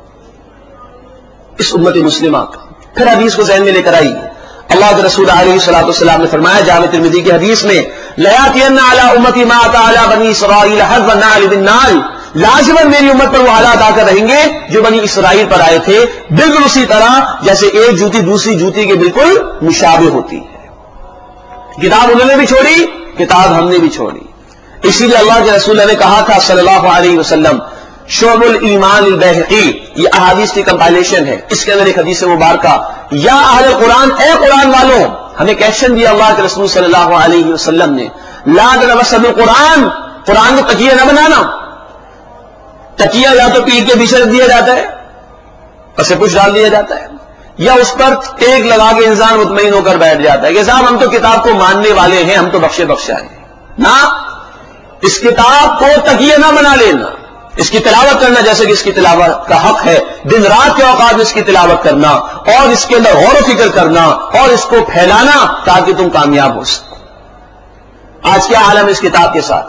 اس امت مسلمہ کا۔ پھر حدیث کو ذہن میں لے کر آئیے، اللہ کے رسول علیہ الصلوۃ والسلام نے فرمایا جامع ترمذی کی حدیث میں، لَيَأْتِيَنَّ عَلَىٰ أُمَّتِي مَا أَتَىٰ عَلَىٰ بَنِي إِسْرَائِيلَ حَظَّ النَّعْلِ بِالنَّعْلِ، لازماً میری امت پر وہ حالات آ کر رہیں گے جو بنی اسرائیل پر آئے تھے، بالکل اسی طرح جیسے ایک جوتی دوسری جوتی کے بالکل مشابہ ہوتی ہے۔ کتاب انہوں نے بھی چھوڑی، کتاب ہم نے بھی چھوڑی۔ اسی لیے اللہ کے رسول نے کہا تھا صلی اللہ علیہ وسلم، شعب الایمان البیہقی، یہ احادیث کی کمپائلیشن ہے، اس کے اندر ایک حدیث مبارکہ، یا اہل قرآن، اے قرآن والوں، ہمیں کیشن دیا اللہ کے رسول صلی اللہ علیہ وسلم نے، لا تنبسطوا القرآن، قرآن کو تکیہ نہ بنانا۔ تکیہ یا تو پیٹ کے پیچھے رکھ دیا جاتا ہے، پس پش ڈال دیا جاتا ہے، یا اس پر ٹیک لگا کے انسان مطمئن ہو کر بیٹھ جاتا ہے کہ صاحب ہم تو کتاب کو ماننے والے ہیں، ہم تو بخشے بخشا ہیں۔ نہ، اس کتاب کو تکیہ نہ بنا لینا، اس کی تلاوت کرنا جیسے کہ اس کی تلاوت کا حق ہے، دن رات کے اوقات میں اس کی تلاوت کرنا اور اس کے اندر غور و فکر کرنا اور اس کو پھیلانا تاکہ تم کامیاب ہو سکو۔ آج کیا حال ہے اس کتاب کے ساتھ؟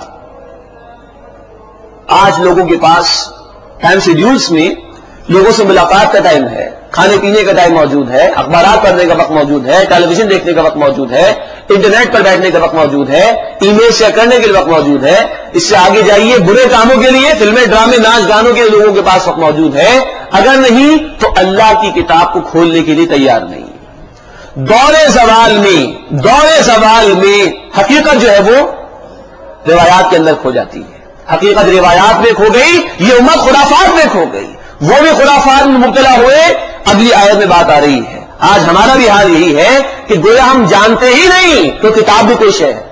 آج لوگوں کے پاس ٹائم شیڈیولز میں لوگوں سے ملاقات کا ٹائم ہے، کھانے پینے کا ٹائم موجود ہے، اخبارات پڑھنے کا وقت موجود ہے، ٹیلی ویژن دیکھنے کا وقت موجود ہے، انٹرنیٹ پر بیٹھنے کا وقت موجود ہے، ای میل شیئر کرنے کے لیے وقت موجود ہے، اس سے آگے جائیے برے کاموں کے لیے، فلمیں، ڈرامے، ناچ گانوں کے لیے لوگوں کے پاس وقت موجود ہے، اگر نہیں تو اللہ کی کتاب کو کھولنے کے لیے تیار نہیں۔ دور زوال میں حقیقت جو ہے وہ روایات کے اندر کھو جاتی ہے، حقیقت روایات میں کھو گئی، یہ امت خرافات میں کھو گئی، وہ بھی خرافات میں مبتلا ہوئے۔ اگلی آیت میں بات آ رہی ہے، آج ہمارا بھی حال یہی ہے کہ گویا ہم جانتے ہی نہیں تو کتاب بھی کوئی شے ہے۔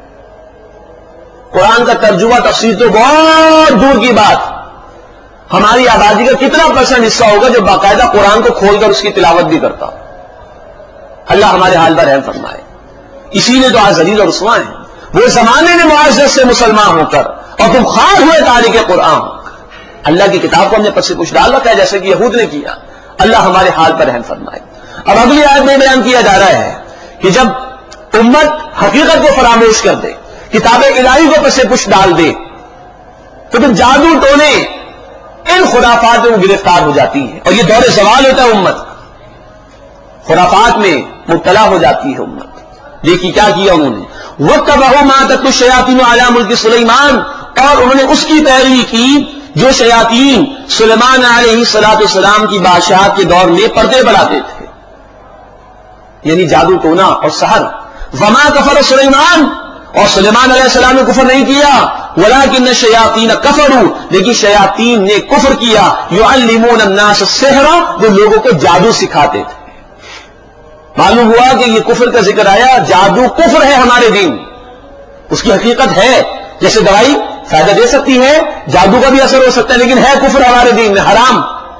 قرآن کا ترجمہ تفسیر تو بہت دور کی بات، ہماری آبادی کا کتنا % حصہ ہوگا جو باقاعدہ قرآن کو کھول کر اس کی تلاوت بھی کرتا؟ اللہ ہمارے حال پر رحم فرمائے۔ اسی لیے تو آج ذلیل اور رسوا ہیں، وہ زمانے میں معزز سے مسلمان ہو کر اور تم خار ہوئے تاریخ قرآن ہو کر اللہ کی کتاب کو ہم نے پس پوچھ ڈال رکھا ہے جیسے کہ یہود نے کیا۔ اللہ ہمارے حال پر رحم فرمائے۔ اب اگلی آیت میں بیان کیا جا رہا ہے کہ جب امت حقیقت کو فراموش کر دے، کتاب الہی کو پس پوچھ ڈال دے، تو پھر جادو ٹونے ان خرافات میں وہ گرفتار ہو جاتی ہے، اور یہ دور زوال ہوتا ہے، امت خرافات میں مبتلا ہو جاتی ہے امت۔ دیکھیے کیا کیا انہوں نے، وَاتَّبَعُوا مَا تَتْلُو الشَّيَاطِينُ عَلَىٰ مُلْكِ سُلَيْمَانَ، اور انہوں نے اس کی پیروی کی جو شیاطین سلیمان علیہ السلام کی بادشاہت کے دور میں پردے بڑھاتے تھے، یعنی جادو ٹونا اور سحر۔ وَمَا كَفَرَ سُلَيْمَانَ، اور سلیمان علیہ السلام نے کفر نہیں کیا، وَلَٰكِنَّ الشَّيَاطِينَ كَفَرُوا، لیکن شیاطین نے کفر کیا، يُعَلِّمُونَ النَّاسَ السِّحْرَ، وہ لوگوں کو جادو سکھاتے تھے۔ معلوم ہوا کہ یہ کفر کا ذکر آیا، جادو کفر ہے ہمارے دین، اس کی حقیقت ہے، جیسے دوائی فائدہ دے سکتی ہے، جادو کا بھی اثر ہو سکتا ہے، لیکن ہے کفر ہمارے دین میں، حرام۔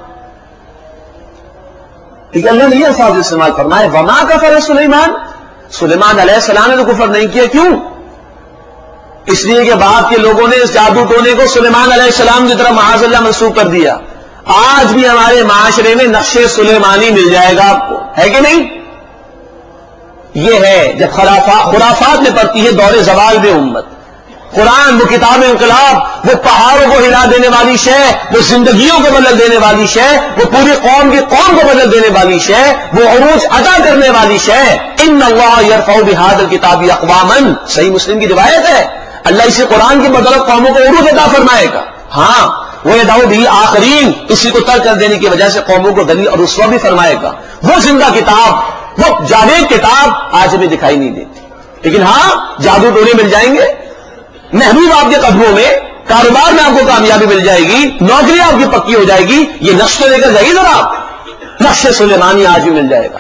لیکن اللہ نے یہ الفاظ استعمال فرمائے، وما کفر سلیمان، سلیمان علیہ السلام نے تو کفر نہیں کیا، کیوں؟ اس لیے کہ بعد کے لوگوں نے اس جادو ٹونے کو سلیمان علیہ السلام کی طرف معاذ اللہ منسوخ کر دیا۔ آج بھی ہمارے معاشرے میں نقش سلیمانی مل جائے گا آپ کو، ہے کہ نہیں؟ یہ ہے جب خرافات میں پڑتی ہے دور زوال میں امت۔ قرآن وہ کتاب انقلاب، وہ پہاڑوں کو ہلا دینے والی شے، وہ زندگیوں کو بدل دینے والی شے، وہ پوری قوم کی قوم کو بدل دینے والی شے، وہ عروج عطا کرنے والی شے۔ ان اللہ یرفع بہذا الکتاب اقواما، صحیح مسلم کی روایت ہے، اللہ اسی قرآن کی بدولت قوموں کو عروج عطا فرمائے گا۔ ہاں، وہ یدعو بھی آخرین، اسی کو ترک کر دینے کی وجہ سے قوموں کو ذلیل اور رسوا بھی فرمائے گا۔ وہ زندہ کتاب، وہ جاوید کتاب آج ہمیں دکھائی نہیں دیتی، لیکن ہاں جادو ٹونے مل جائیں گے، محبوب آپ کے قدموں میں، کاروبار میں آپ کو کامیابی مل جائے گی، نوکری آپ کی پکی ہو جائے گی، یہ نقش تو لے کر جائیے ذرا آپ، نقش سلیمانی آج بھی مل جائے گا۔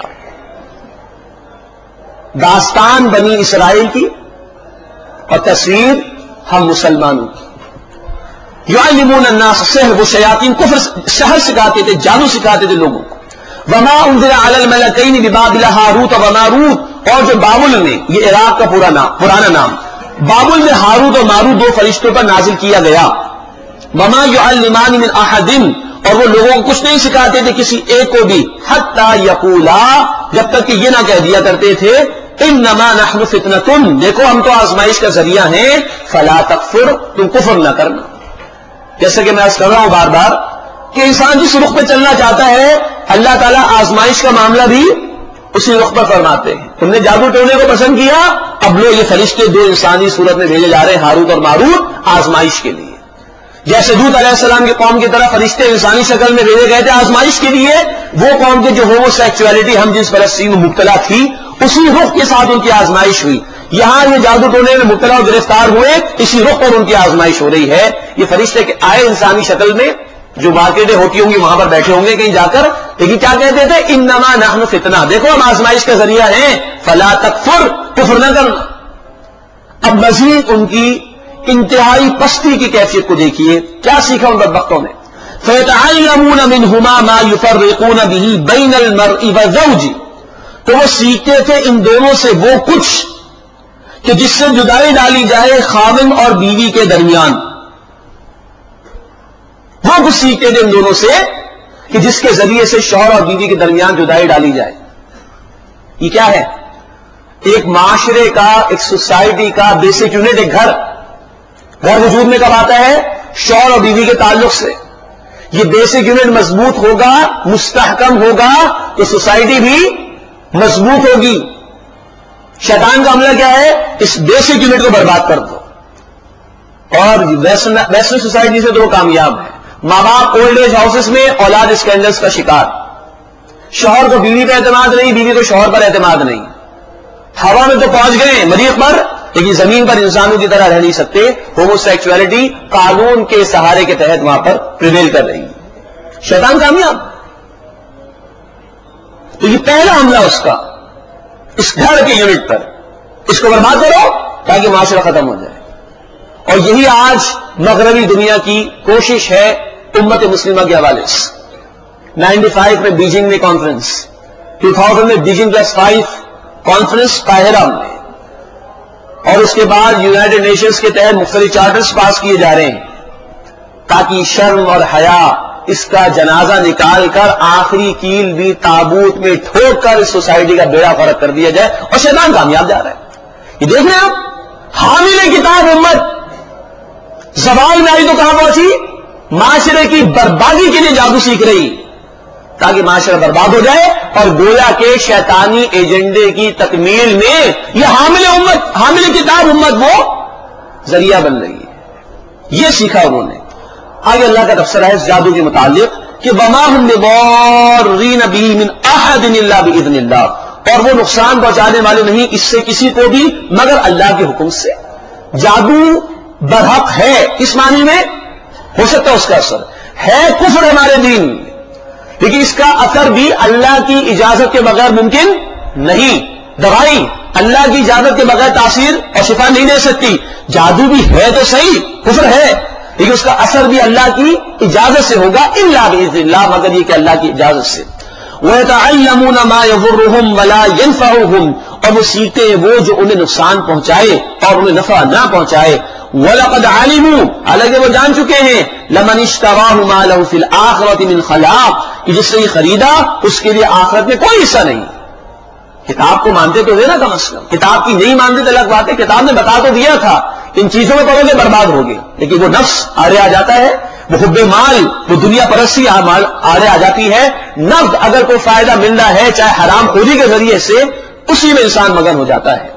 داستان بنی اسرائیل کی اور تصویر ہم مسلمانوں کی۔ یعلمون الناس السحر، وہ شیاطین کفر سحر سکھاتے تھے، جادو سکھاتے تھے لوگوں کو۔ وما انزل علی الملکین ببابل ہاروت و ماروت، اور جو بابل میں، یہ عراق کا پرانا نام، بابل میں ہاروت اور ماروت دو فرشتوں پر نازل کیا گیا۔ وما یعلمان من احد، اور وہ لوگوں کو کچھ نہیں سکھاتے تھے کسی ایک کو بھی، حتی یقولا، جب تک کہ یہ نہ کہہ دیا کرتے تھے، انما نحن فتنۃ، دیکھو ہم تو آزمائش کا ذریعہ ہیں، فلا تکفر، تم کفر نہ کرنا۔ جیسا کہ میں عرض کر رہا ہوں بار بار کہ انسان جس رخ پہ چلنا چاہتا ہے اللہ تعالیٰ آزمائش کا معاملہ بھی اسی رخ پر فرماتے ہیں۔ تم نے جادو ٹونے کو پسند کیا، اب لو یہ فرشتے دو انسانی صورت میں بھیجے جا رہے ہیں، ہاروت اور ماروت، آزمائش کے لیے۔ جیسے لوط علیہ السلام کی قوم کی طرف فرشتے انسانی شکل میں بھیجے گئے تھے آزمائش کے لیے، وہ قوم کے جو ہومو سیکچولیٹی ہم جنس پرستی میں مبتلا تھی، اسی رخ کے ساتھ ان کی آزمائش ہوئی. یہاں یہ جادو ٹونے میں مبتلا اور گرفتار ہوئے، اسی رخ پر ان کی آزمائش ہو رہی ہے. یہ فرشتے آئے انسانی شکل میں، جو مارکیٹیں ہوتی ہوں گی وہاں پر بیٹھے ہوں گے کہیں جا کر، لیکن کیا کہتے تھے؟ انما نحن فتنہ، دیکھو ہم آزمائش کا ذریعہ ہیں، فلا تکفر، کفر نہ کرنا. اب مزید ان کی انتہائی پستی کی کیفیت کو دیکھیے، کیا سیکھا ان بدبختوں نے. فَيَتَعَلَّمُونَ مِنْهُمَا مَا يُفَرِّقُونَ بِهِ بَيْنَ الْمَرْءِ وَزَوْجِهِ، تو وہ سیکھتے تھے ان دونوں سے وہ کچھ کہ جس سے جدائی ڈالی جائے خاوند اور بیوی کے درمیان. وہ کچھ سیکھتے تھے ان دونوں سے کہ جس کے ذریعے سے شوہر اور بیوی کے درمیان جدائی ڈالی جائے. یہ کیا ہے؟ ایک معاشرے کا، ایک سوسائٹی کا بیسک یونٹ ایک گھر وجود میں کب آتا ہے؟ شوہر اور بیوی کے تعلق سے. یہ بیسک یونٹ مضبوط ہوگا، مستحکم ہوگا تو سوسائٹی بھی مضبوط ہوگی. شیطان کا عملہ کیا ہے؟ اس بیسک یونٹ کو برباد کر دو. اور ویسٹرن سوسائٹی سے تو وہ کامیاب ہے. ماں باپ اولڈ ایج ہاؤسز میں اولاد اسکینڈلز کا شکار، شوہر کو بیوی پہ اعتماد نہیں، بیوی کو شوہر پر اعتماد نہیں. ہوا میں تو پہنچ گئے مریخ پر، لیکن زمین پر انسانوں کی طرح رہ نہیں سکتے. ہومو سیکچولیٹی قانون کے سہارے کے تحت وہاں پر پریویل کر رہی ہے. شیطان کامیاب. تو یہ پہلا حملہ اس کا اس گھر کے یونٹ پر، اس کو برباد کرو تاکہ معاشرہ ختم ہو جائے. اور یہی آج مغربی دنیا کی کوشش ہے امت مسلمہ کے حوالے سے. 95 میں بیجنگ میں کانفرنس، 2000 میں بیجنگ +5 کانفرنس قاہرہ میں، اور اس کے بعد یونائٹڈ نیشنز کے تحت مختلف چارٹرز پاس کیے جا رہے ہیں تاکہ شرم اور حیا اس کا جنازہ نکال کر آخری کیل بھی تابوت میں ٹھوک کر اس سوسائٹی کا بیڑا غرق کر دیا جائے. اور شیطان کامیاب جا رہا ہے. یہ دیکھ رہے ہیں آپ، حامل کتاب امت زوال میں آئی تو کہاں پہنچی؟ معاشرے کی بربادی کے لیے جادو سیکھ رہی تاکہ معاشرہ برباد ہو جائے. اور گویا کے شیطانی ایجنڈے کی تکمیل میں یہ حامل کتاب امت وہ ذریعہ بن رہی ہے. یہ سیکھا انہوں نے. آگے اللہ کا تبصرہ ہے اس جادو کے متعلق کہ وما هم بضارین به من احد الا باذن اللہ، اور وہ نقصان پہنچانے والے نہیں اس سے کسی کو بھی مگر اللہ کے حکم سے. جادو برحق ہے، اس معنی میں ہو سکتا ہے اس کا اثر ہے کفر ہمارے دین میں، لیکن اس کا اثر بھی اللہ کی اجازت کے بغیر ممکن نہیں. دوائی اللہ کی اجازت کے بغیر تاثیر اور شفا نہیں دے سکتی. جادو بھی ہے تو صحیح، کفر ہے، لیکن اس کا اثر بھی اللہ کی اجازت سے ہوگا، الا باذن اللہ، مگر یہ کہ اللہ کی اجازت سے. وَيَتَعَلَّمُونَ مَا يَضُرُّهُمْ وَلَا يَنفَعُهُمْ، اور وہ سیکھتے ہیں وہ جو انہیں نقصان پہنچائے اور انہیں نفع نہ پہنچائے. وَلَقَدْ عَلِمُوا، حالانکہ وہ جان چکے ہیں، لَمَنِ اشْتَرَاهُ مَا لَهُ فِي الْآخِرَةِ مِنْ خَلَاقٍ، کہ جس نے یہ خریدا اس کے لیے آخرت میں کوئی حصہ نہیں. کتاب کو مانتے تو تھے نا کم از کم، کتاب کی نہیں مانتے تو الگ بات ہے. کتاب نے بتا تو دیا تھا ان چیزوں میں پڑھو گے برباد ہوگے، لیکن وہ نفس آڑے آ جاتا ہے، وہ حب مال، وہ دنیا پرستی آڑے آ جاتی ہے. نفس اگر کوئی فائدہ مل رہا ہے چاہے حرام خوری کے ذریعے سے، اسی میں انسان مگن ہو جاتا ہے.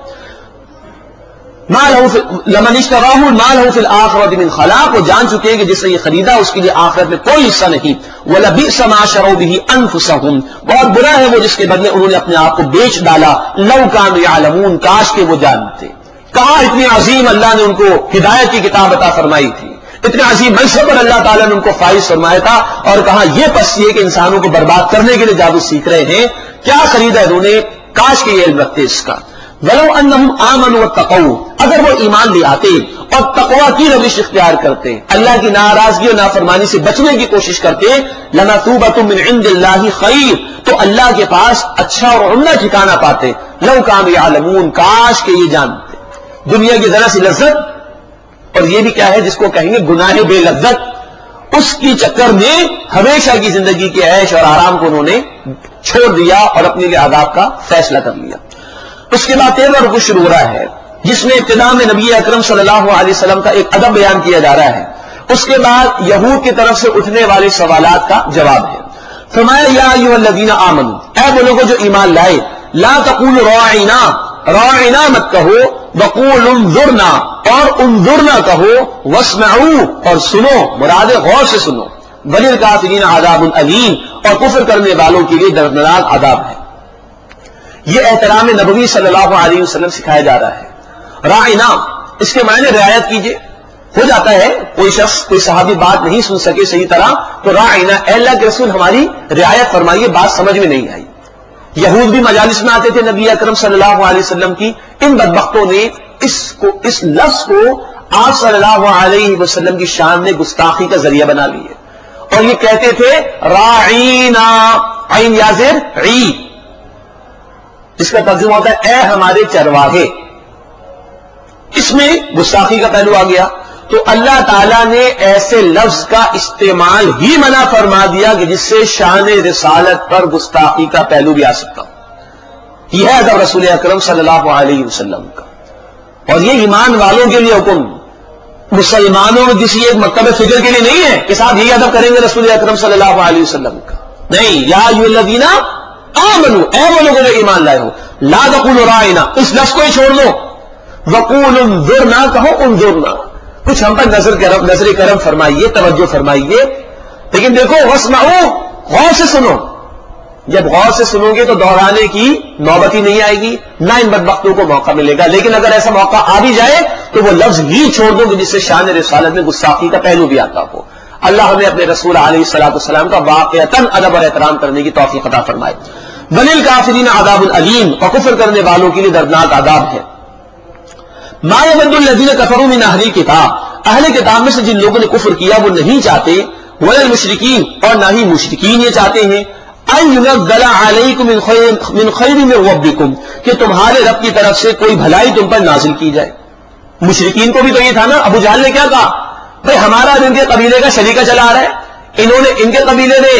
لمن اشتراه ما له في الآخرة من خلاق، وہ جان چکے ہیں کہ جس نے یہ خریدا اس کے لیے آخرت میں کوئی حصہ نہیں. وَلَبِئْسَ مَا شَرَوْا بِهِ أَنفُسَهُمْ، بہت برا ہے وہ جس کے بدلے انہوں نے اپنے آپ کو بیچ ڈالا. لَوْ كَانُوا يَعْلَمُونَ، کاش کہ وہ جانتے. کہاں اتنی عظیم اللہ نے ان کو ہدایت کی کتاب عطا فرمائی تھی، اتنے عظیم منصب پر اللہ تعالیٰ نے ان کو فائز فرمایا تھا، اور کہاں یہ پستی ہے کہ انسانوں کو برباد کرنے کے لیے جادو سیکھ رہے ہیں. کیا خریدا انہوں نے؟ کاش کہ یہ علم رکھتے اس کا. وَلَوْ أَنَّهُمْ آمَنُوا وَاتَّقَوْا، اگر وہ ایمان لے آتے اور تقویٰ کی روش اختیار کرتے، اللہ کی ناراضگی اور نافرمانی سے بچنے کی کوشش کرتے، لَمَثُوبَةٌ مِّنْ عِندِ اللَّهِ خَيْرٌ، تو اللہ کے پاس اچھا اور عمدہ ٹھکانہ پاتے. لَوْ كَانُوا يَعْلَمُونَ، کاش کہ یہ جانتے. دنیا کی ذرا سی لذت، اور یہ بھی کیا ہے جس کو کہیں گے گناہ بے لذت، اس کی چکر میں ہمیشہ کی زندگی کے عیش اور آرام کو انہوں نے چھوڑ دیا اور اپنے لیے عذاب کا فیصلہ کر لیا. اس کے بعد 13واں رکوع شروع ہو رہا ہے جس میں ابتدا میں نبی اکرم صلی اللہ علیہ وسلم کا ایک ادب بیان کیا جا رہا ہے. اس کے بعد یہود کی طرف سے اٹھنے والے سوالات کا جواب ہے. فرمایا یا ایھا الذین آمنوا، اے وہ لوگوں جو ایمان لائے، لا تقولوا راعنا، راعنا مت کہو، وقول انظرنا اور انظرنا کہو، واسمعوا اور سنو، مراد غور سے سنو، وللکافرین عذاب علیم اور کفر کرنے والوں کے لیے دردناک عذاب ہے۔ یہ احترام نبوی صلی اللہ علیہ وسلم سکھایا جا رہا ہے۔ راعنا اس کے معنی رعایت کیجئے۔ ہو جاتا ہے کوئی شخص کوئی صحابی بات نہیں سن سکے صحیح طرح تو راعنا، اے اللہ کے رسول ہماری رعایت فرمائیے، بات سمجھ میں نہیں آئی۔ یہود بھی مجالس میں آتے تھے نبی اکرم صلی اللہ علیہ وسلم کی، ان بدبختوں نے اس لفظ کو آپ صلی اللہ علیہ وسلم کی شان میں گستاخی کا ذریعہ بنا لیے اور یہ کہتے تھے راعینا، عین یازر عی، جس کا ترجمہ ہوتا ہے اے ہمارے چرواہے۔ اس میں گستاخی کا پہلو آ گیا تو اللہ تعالیٰ نے ایسے لفظ کا استعمال ہی منع فرما دیا کہ جس سے شان رسالت پر گستاخی کا پہلو بھی آ سکتا ہو۔ یہ ہے ادب رسول اکرم صلی اللہ علیہ وسلم کا، اور یہ ایمان والوں کے لیے حکم، مسلمانوں میں کسی ایک مکتب فکر کے لیے نہیں ہے کہ صاحب یہی ادب کریں گے رسول اکرم صلی اللہ علیہ وسلم کا، نہیں۔ یا ایھا الذین آمنوا، اے وہ لوگوں جو ایمان لائے ہو، لا تقولوا راعنا، اس لفظ کو ہی چھوڑ دو، وقولوا انظرنا کہو انظرنا، کچھ ہم پر نظر کرم فرمائیے، توجہ فرمائیے، لیکن دیکھو واسمعوا، غور سے سنو۔ جب غور سے سنو گے تو دہرانے کی نوبت ہی نہیں آئے گی، نہ ان بدبختوں کو موقع ملے گا، لیکن اگر ایسا موقع آ بھی جائے تو وہ لفظ ہی چھوڑ دو کہ جس سے شان رسالت میں گستاخی کا پہلو بھی آتا ہو۔ اللہ ہمیں اپنے رسول علیہ الصلوۃ والسلام کا واقعتاً ادب اور احترام کرنے کی توفیق عطا فرمائے۔ وللکافرین عذاب علیم اور کفر کرنے والوں کے لیے دردناک عذاب ہے۔ ما یود الذین کفروا من اہل الکتاب، اہل کتاب میں سے جن لوگوں نے کفر کیا وہ نہیں چاہتے، ولا المشرکین اور نہ ہی مشرکین یہ چاہتے ہیں، ان ينزل علیکم من خیر من ربکم، کہ تمہارے رب کی طرف سے کوئی بھلائی تم پر نازل کی جائے۔ مشرکین کو بھی تو یہ تھا نا، ابو جہل نے کیا کہا، بھئی ہمارا ان کے قبیلے کا شریکہ چلا آ رہا ہے، انہوں نے ان کے قبیلے نے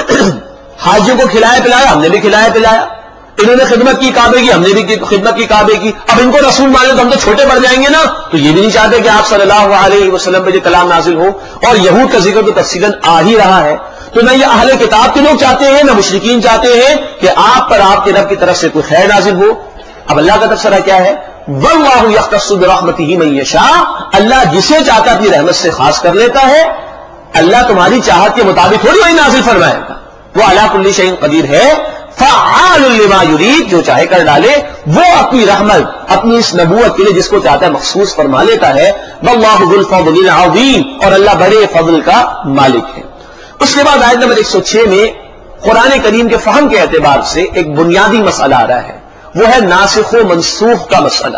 حاجیوں کو کھلایا پلایا، ہم نے بھی کھلایا پلایا، انہوں نے خدمت کی کعبے کی، ہم نے بھی خدمت کی کعبے کی، اب ان کو رسول مانے تو ہم تو چھوٹے پڑ جائیں گے نا، تو یہ بھی نہیں چاہتے کہ آپ صلی اللہ علیہ وسلم پہ یہ کلام نازل ہو، اور یہود کا ذکر تو تفصیلاً آ ہی رہا ہے۔ تو نہ یہ اہل کتاب کے لوگ چاہتے ہیں نہ مشرکین چاہتے ہیں کہ آپ پر آپ کے رب کی طرف سے کوئی خیر نازل ہو۔ اب اللہ کا تبصرہ کیا ہے، واللہ یختص برحمتہ من یشاء، اللہ جسے چاہتا اپنی رحمت سے خاص کر لیتا ہے۔ اللہ تمہاری چاہت کے مطابق تھوڑی وہی نازل فرمائے گا، وہ علی کل شیء قدیر ہے، فعال لما یرید، جو چاہے کر ڈالے، وہ اپنی رحمت اپنی اس نبوت کے لیے جس کو چاہتا ہے مخصوص فرما لیتا ہے۔ واللہ ذو الفضل العظیم، اور اللہ بڑے فضل کا مالک ہے۔ اس کے بعد آیت نمبر 106 میں قرآن کریم کے فہم کے اعتبار سے ایک بنیادی مسئلہ آ رہا ہے، وہ ہے ناسخ و منسوخ کا مسئلہ۔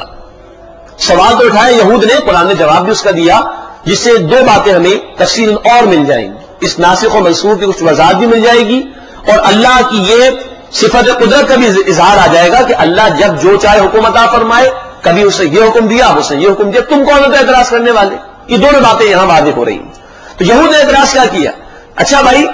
سوال تو اٹھایا یہود نے، قرآن نے جواب بھی اس کا دیا، جس سے دو باتیں ہمیں تفصیل اور مل جائیں گی، اس ناسخ و منسوخ کی کچھ وضاحت بھی مل جائے گی، اور اللہ کی یہ صفت قدرت کا بھی اظہار آ جائے گا کہ اللہ جب جو چاہے حکم عطا فرمائے، کبھی اسے یہ حکم دیا، اسے یہ حکم دیا، تم کون ہوتے اعتراض کرنے والے؟ یہ دونوں باتیں یہاں واضح ہو رہی ہیں۔ تو یہود نے اعتراض کیا کیا، اچھا بھائی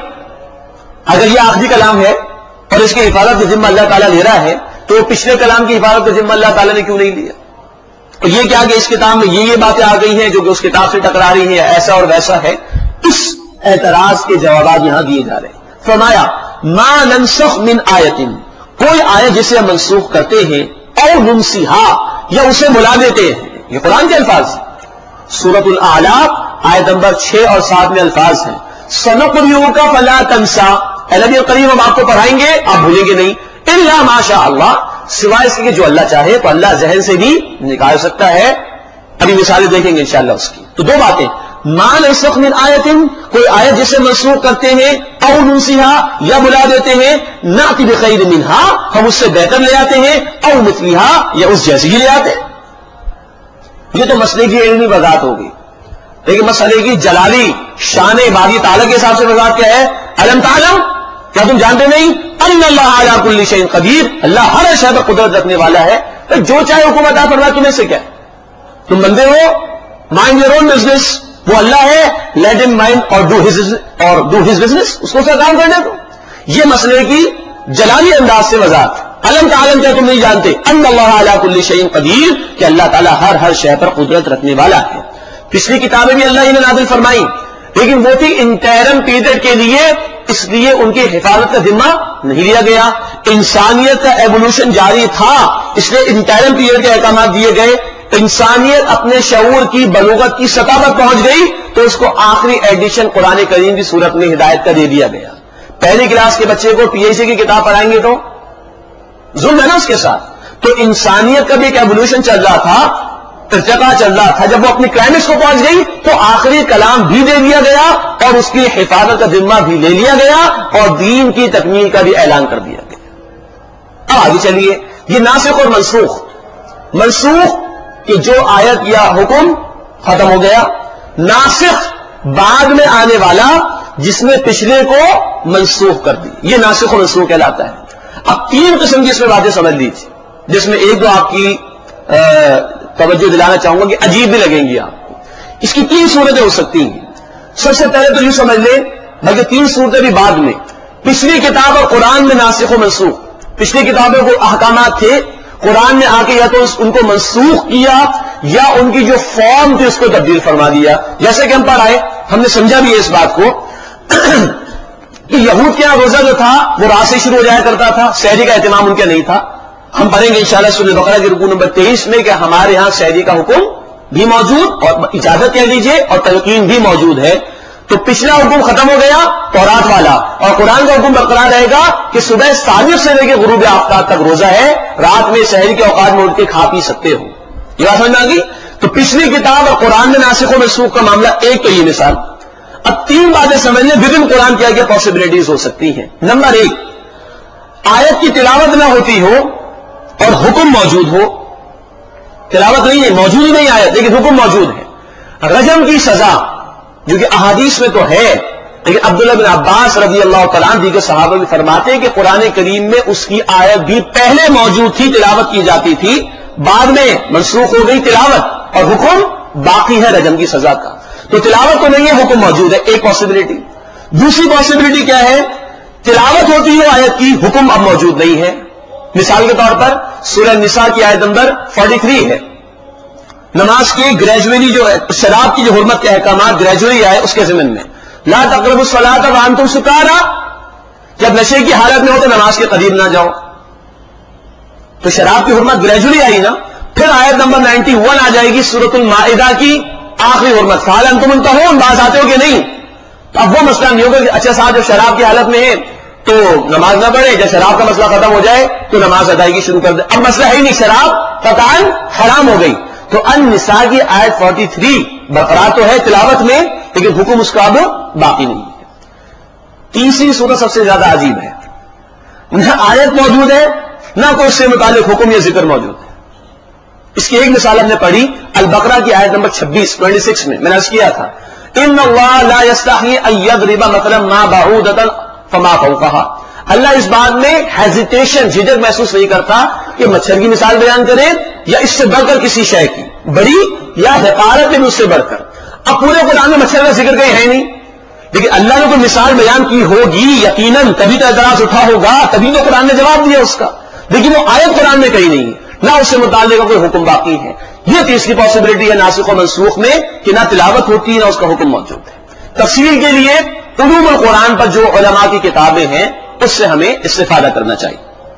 اگر یہ آخری کلام ہے اور اس کی حفاظت کا ذمہ اللہ تعالیٰ لے رہا ہے تو پچھلے کلام کی حفاظت کا ذمہ اللہ تعالیٰ نے کیوں نہیں لیا؟ اور یہ کیا کہ اس کتاب میں یہ باتیں آ گئی ہیں جو کہ اس کتاب سے ٹکرا رہی ہیں، ایسا اور ویسا ہے۔ اس اعتراض کے جوابات یہاں دیے جا رہے ہیں۔ فرمایا ما ننسخ من آیت، کوئی آیت جسے ہم منسوخ کرتے ہیں، او ننسیہا یا اسے بلا دیتے ہیں، یہ قرآن کے الفاظ ہیں۔ سورۃ الاعلی آیت نمبر 6 اور 7 میں الفاظ ہیں، سنقرئک فلا تنسى، اے نبی کریم ہم آپ کو پڑھائیں گے آپ بھولیں گے نہیں، الا ما شاء اللہ، سوائے اس کے کہ جو اللہ چاہے، تو اللہ ذہن سے بھی نکال سکتا ہے۔ ابھی مثالیں دیکھیں گے انشاءاللہ اس کی۔ تو دو باتیں، ما ننسخ من آیت، کوئی آیت جسے منسوخ کرتے ہیں، او ننسیہا یا بلا دیتے ہیں، نأتی بخیر منہا، ہم اس سے بہتر لے آتے ہیں، او مثلیہا یا اس جیسی ہی لے آتے ہیں۔ یہ تو مسئلے کی علمی وضاحت ہوگی، لیکن مسئلے کی جلالی شان باری تعالیٰ کے حساب سے وضاحت کیا ہے، علم تعلم، کیا تم جانتے نہیں، ان اللہ علی کل شیء قدیر، اللہ ہر شے پر قدرت رکھنے والا ہے، تو جو چاہے حکم عطا فرمائے، تمہیں سے کیا ہے؟ تم بندے ہو، مائنڈ یور اون بزنس، وہ اللہ ہے، لیٹ ہم مائنڈ اور ڈو ہز بزنس، اس کو کام کرنے دو۔ یہ مسئلے کی جلالی انداز سے وضاحت۔ علم تعلم، کیا تم نہیں جانتے، ان اللہ علی کل شیء قدیر، کہ اللہ تعالیٰ ہر شے پر قدرت رکھنے والا ہے۔ پچھلی کتابیں بھی اللہ ہی نے نازل فرمائی، لیکن وہ تھی انٹرم پیریڈ کے لیے، اس لیے ان کی حفاظت کا ذمہ نہیں لیا گیا۔ انسانیت کا ایوولوشن جاری تھا، اس لیے انٹرم پیریڈ کے احکامات دیے گئے۔ انسانیت اپنے شعور کی بلوغت کی سطح پر پہنچ گئی تو اس کو آخری ایڈیشن قرآن کریم کی صورت میں ہدایت کا دے دیا گیا. پہلی کلاس کے بچے کو پی ایچ ڈی کی کتاب پڑھائیں گے تو ظلم ہے نا اس کے ساتھ. تو انسانیت کا بھی ایک ایوولوشن چل رہا تھا, ارتقا چل رہا تھا. جب وہ اپنی کلائمیکس کو پہنچ گئی تو آخری کلام بھی دے دیا گیا اور اس کی حفاظت کا ذمہ بھی لے لیا گیا اور دین کی تکمیل کا بھی اعلان کر دیا گیا. اب آگے چلیے, یہ ناسخ اور منسوخ کہ جو آیت یا حکم ختم ہو گیا, ناسخ بعد میں آنے والا جس نے پچھلے کو منسوخ کر دی, یہ ناسخ و منسوخ کہلاتا ہے. اب تین قسم کی اس میں باتیں سمجھ لیجیے, جس میں ایک دو آپ کی توجہ دلانا چاہوں گا کہ عجیب بھی لگیں گی آپ کو. اس کی تین صورتیں ہو سکتی ہیں. سب سے پہلے تو یہ سمجھ لیں, بلکہ تین صورتیں بھی بعد میں, پچھلی کتاب اور قرآن میں ناسخ و منسوخ. پچھلی کتابوں کو احکامات تھے, قرآن نے آ کے یا تو ان کو منسوخ کیا یا ان کی جو فارم تھی اس کو تبدیل فرما دیا. جیسے کہ ہم پڑھ آئے, ہم نے سمجھا بھی ہے اس بات کو کہ یہود کے یہاں روزہ جو تھا وہ رات سے شروع ہو جایا کرتا تھا, سحری کا اہتمام ان کا نہیں تھا. ہم پڑھیں گے انشاءاللہ سورہ بقرہ کی رکوع نمبر 23 میں کہ ہمارے ہاں سحری کا حکم بھی موجود اور اجازت کہہ لیجیے اور تلقین بھی موجود ہے. تو پچھلا حکم ختم ہو گیا تورات والا, اور قرآن کا حکم برقرار رہے گا کہ صبح صادق سے لے کے غروب آفتاب تک روزہ ہے, رات میں سحری کے اوقات میں اٹھ کے کھا پی سکتے ہو. یہ بات سمجھ میں آ گئی. تو پچھلی کتاب اور قرآن میں ناسخ و منسوخ کا معاملہ ایک تو یہ مثال. اب تین باتیں سمجھنے ودن قرآن کیا کیا پاسبلٹیز ہو سکتی ہیں. نمبر ایک, آیت کی تلاوت نہ ہوتی ہو اور حکم موجود ہو. تلاوت نہیں ہے, موجود ہی نہیں آیت, لیکن حکم موجود ہے. رجم کی سزا جو کہ احادیث میں تو ہے, لیکن عبداللہ بن عباس رضی اللہ تعالیٰ عنہ دیگر صحابہ بھی فرماتے ہیں کہ قرآن کریم میں اس کی آیت بھی پہلے موجود تھی, تلاوت کی جاتی تھی, بعد میں منسوخ ہو گئی تلاوت اور حکم باقی ہے رجم کی سزا کا. تو تلاوت تو نہیں ہے, حکم موجود ہے, ایک پاسبلٹی. دوسری پاسبلٹی کیا ہے, تلاوت ہوتی ہے آیت کی, حکم اب موجود نہیں ہے. مثال کے طور پر سورہ نساء کی آیت نمبر 43 ہے, نماز کی گریجولی جو شراب کی جو حرمت کے احکامات گریجولی آئے اس کے ضمن میں, لا تقربوا الصلاۃ وانتم سکارا, جب نشے کی حالت میں ہو تو نماز کے قریب نہ جاؤ. تو شراب کی حرمت گریجولی آئی نا. پھر آیت نمبر 91 آ جائے گی سورۃ المائدہ کی آخری حرمت, فہل انتم منتہون, باز آتے ہو کہ نہیں. اب وہ مسئلہ نہیں ہوگا کہ اچھا صاحب جب شراب کی حالت میں ہے تو نماز نہ پڑھے, جب شراب کا مسئلہ ختم ہو جائے تو نماز ادائیگی شروع کر دے. اب مسئلہ ہے ہی نہیں, شراب قطعاً حرام ہو گئی. تو النساء کی آیت 43 برقرار تو ہے تلاوت میں, لیکن حکم اس کا اب باقی نہیں ہے. تیسری صورت سب سے زیادہ عجیب ہے, نہ آیت موجود ہے نہ کوئی اس سے متعلق حکم یا ذکر موجود ہے. اس کی ایک مثال ہم نے پڑھی البقرہ کی آیت نمبر 26 میں نے عرض کیا تھا, ان اللہ لا یستحی ان یضرب مثلا ما بعودۃ فما فوقها, اللہ اس بات میں ہیزیٹیشن جھجک محسوس نہیں کرتا کہ مچھر کی مثال بیان کرے یا اس سے بڑھ کر کسی شے کی بڑی یا حقارت میں اس سے بڑھ کر. اب پورے قرآن میں مچھر کا ذکر کہیں ہے نہیں, لیکن اللہ نے کوئی مثال بیان کی ہوگی یقیناً, تبھی تو اعتراض اٹھا ہوگا, تبھی تو قرآن نے جواب دیا اس کا, لیکن وہ آیت قرآن میں کہیں نہیں ہے, نہ اس سے متعلق کوئی حکم باقی ہے. یہ تیسری پاسبلٹی ہے ناسخ و منسوخ میں کہ نہ تلاوت ہوتی ہے نہ اس کا حکم موجود ہے. تفصیل کے لیے علوم القرآن پر جو علماء کی کتابیں ہیں اس سے ہمیں استفادہ کرنا چاہیے.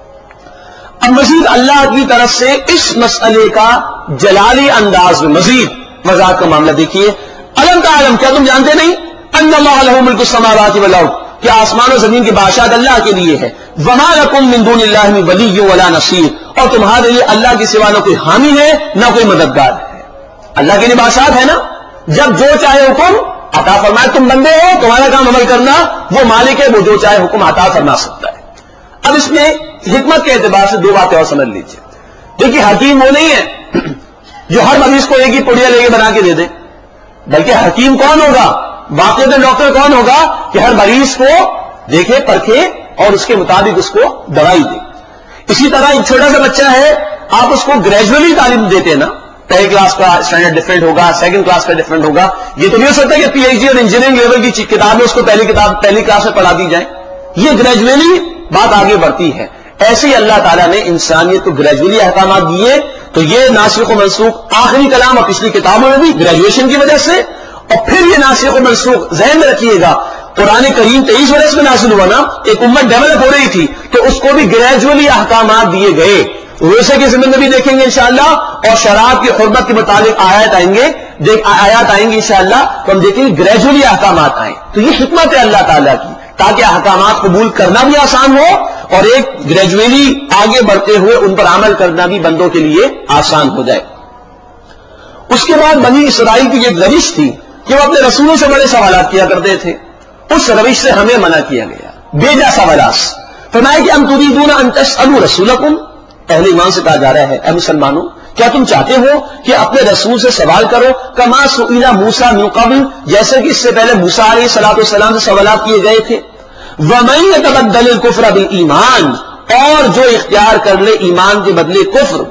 اب مزید اللہ کی طرف سے اس مسئلے کا جلالی انداز میں مزید وضاحت کا معاملہ دیکھیے. الم تعلم, کیا تم جانتے نہیں, ان اللہ لہ ملک السماوات والارض, کہ آسمان و زمین کی بادشاہت اللہ کے لیے ہے. وما لکم من دون اللہ من ولی ولا نصیر, اور تمہارے لیے اللہ کے سوا نہ کوئی حامی ہے نہ کوئی مددگار ہے. اللہ کے لیے بادشاہت ہے نا, جب جو چاہے حکم عطا فرمائے. تم بندے ہو, تمہارا کام عمل کرنا, وہ مالک ہے, وہ جو چاہے حکم عطا فرما سکتا ہے. اب اس میں حکمت کے اعتبار سے دو باتیں اور سمجھ لیجیے. دیکھیے حکیم وہ نہیں ہے جو ہر مریض کو ایک ہی پڑیا لے کے بنا کے دے دے, بلکہ حکیم کون ہوگا, باقاعدہ ڈاکٹر کون ہوگا کہ ہر مریض کو دیکھے پرکھے اور اس کے مطابق اس کو دوائی دے. اسی طرح ایک چھوٹا سا بچہ ہے, آپ اس کو گریجولی تعلیم دیتے ہیں نا, پہلی کلاس کا اسٹینڈرڈ ڈفرینٹ ہوگا, سیکنڈ کلاس کا ڈفرینٹ ہوگا. یہ تو نہیں ہو سکتا کہ پی ایچ ڈی اور انجینئرنگ لیول کی کتابیں اس کو پہلی کلاس میں پڑھا دی جائیں. یہ گریجولی بات آگے بڑھتی ہے. ایسے ہی اللہ تعالیٰ نے انسانیت کو گریجولی احکامات دیے, تو یہ ناسخ و منسوخ آخری کلام اور پچھلی کتابوں میں بھی گریجویشن کی وجہ سے, اور پھر یہ ناسخ و منسوخ ذہن میں رکھیے گا قرآن کریم 23 برس میں نازل ہوا نا, ایک امت ڈیولپ ہو رہی تھی تو اس کو بھی گریجولی احکامات دیے گئے. روزے کے ضمن میں بھی دیکھیں گے انشاءاللہ، اور شراب کی حرمت کے متعلق آیات آئیں گی انشاءاللہ، تو ہم دیکھیں گے گریجولی احکامات آئیں. تو یہ حکمت ہے اللہ تعالیٰ کی، تاکہ احکامات قبول کرنا بھی آسان ہو اور ایک گریجولی آگے بڑھتے ہوئے ان پر عمل کرنا بھی بندوں کے لیے آسان ہو جائے. اس کے بعد بنی اسرائیل کی ایک روش تھی کہ وہ اپنے رسولوں سے بڑے سوالات کیا کرتے تھے. اس روش سے ہمیں منع کیا گیا، بیجا سوالات. فرمایا کہ ام تريدون ان تسالوا رسولکم، اہل ایمان سے کہا جا رہا ہے اے مسلمانوں، کیا تم چاہتے ہو کہ اپنے رسول سے سوال کرو کما سئل موسیٰ من قبل، جیسے کہ اس سے پہلے موسیٰ علیہ السلام سے سوالات کیے گئے تھے. ومن يتبدل الكفر بالایمان، اور جو اختیار کر لے ایمان کے بدلے کفر،